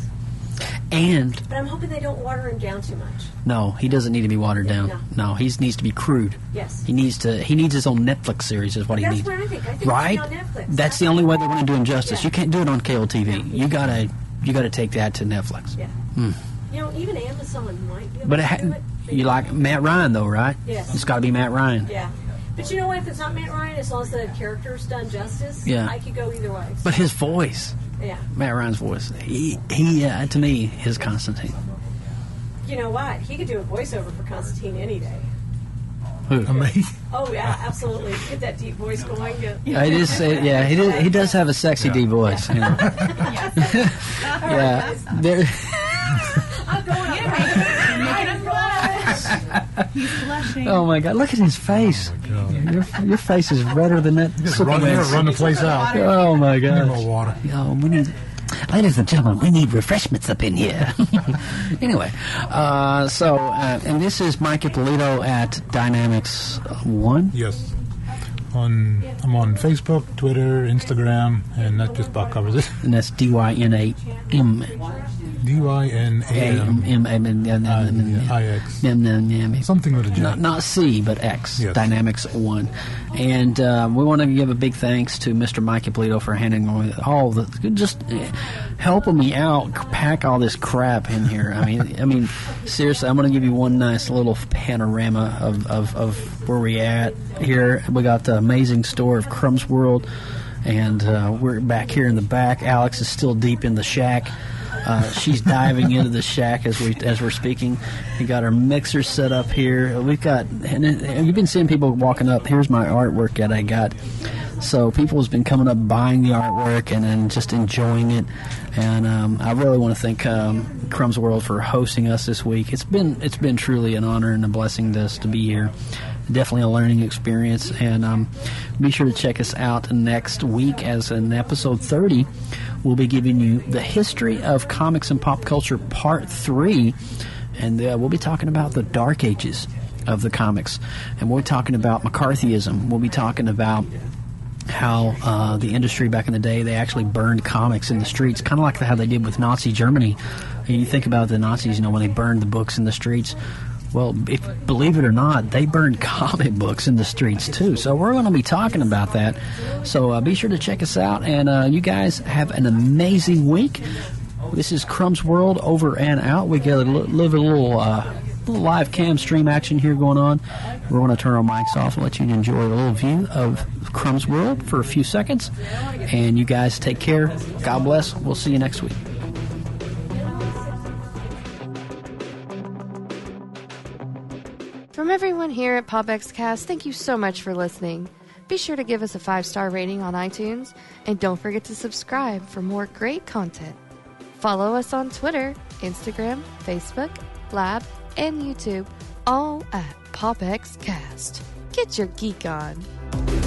And But I'm hoping they don't water him down too much. no, he doesn't need to be watered down. No. No, he needs to be crude. Yes. He needs to. He needs his own Netflix series. Is what he That's needs. what I think. I think Right? it should be on Netflix. That's the only way they're going to do him justice. Yeah. You can't do it on cable T V. You gotta. You gotta take that to Netflix. Yeah. Hmm. You know, even Amazon might be able But it to ha- do it. you like Matt Ryan though, right? Yes. It's got to be Matt Ryan. Yeah. But you know what? If it's not Matt Ryan, as long as the character's done justice, Yeah. I could go either way. But his voice, Yeah. Matt Ryan's voice, he, he uh, to me, is Constantine. You know what? He could do a voiceover for Constantine any day. Who? Me? Oh yeah, absolutely. Get that deep voice going. Get, Yeah, it is. Uh, yeah, he does, he does have a sexy deep voice. You know? yeah, there. I'm going. He's blushing. Oh my God! Look at his face. Your, your face is redder than that. Just run, Superman's. run the place out. Oh my Need God! more water. Oh, we need. Ladies and gentlemen, we need refreshments up in here. Anyway, uh, so, uh, and this is Mike Ippolito at Dynamics One. Yes. On I'm on Facebook, Twitter, Instagram, and that just about covers it. And that's D Y N A M. D Y N A M I X. Something with a J. Not, not C, but X. Yes. Dynamics One. And uh, we want to give a big thanks to Mister Mike Ippolito for handing me all the, just helping me out, pack all this crap in here. I mean, I mean, seriously, I'm going to give you one nice little panorama of, of, of where we at here. We got the amazing store of Crumbs World, and uh, we're back here in the back. Alex is still deep in the shack. Uh, she's diving into the shack as we as we're speaking. We got our mixer set up here. We've got, and, and you've been seeing people walking up. Here's my artwork that I got. So people has been coming up, buying the artwork, and then just enjoying it. And um, I really want to thank um, Crumbs World for hosting us this week. It's been it's been truly an honor and a blessing to us to be here. Definitely a learning experience. And um, be sure to check us out next week as in episode thirty. We'll be giving you the history of comics and pop culture part three. And uh, we'll be talking about the dark ages of the comics. And we'll be talking about McCarthyism. We'll be talking about how uh, the industry back in the day, they actually burned comics in the streets, kind of like how they did with Nazi Germany. And you think about the Nazis, you know, when they burned the books in the streets. Well, if, believe it or not, they burned comic books in the streets too. So we're going to be talking about that. So uh, be sure to check us out. And uh, you guys have an amazing week. This is Crumbs World over and out. We got a live a little, uh, little live cam stream action here going on. We're going to turn our mics off and let you enjoy a little view of Crumbs World for a few seconds. And you guys take care. God bless. We'll see you next week. From everyone here at PopXcast, thank you so much for listening. Be sure to give us a five-star rating on iTunes, and don't forget to subscribe for more great content. Follow us on Twitter, Instagram, Facebook, Lab, and YouTube, all at PopXcast. Get your geek on.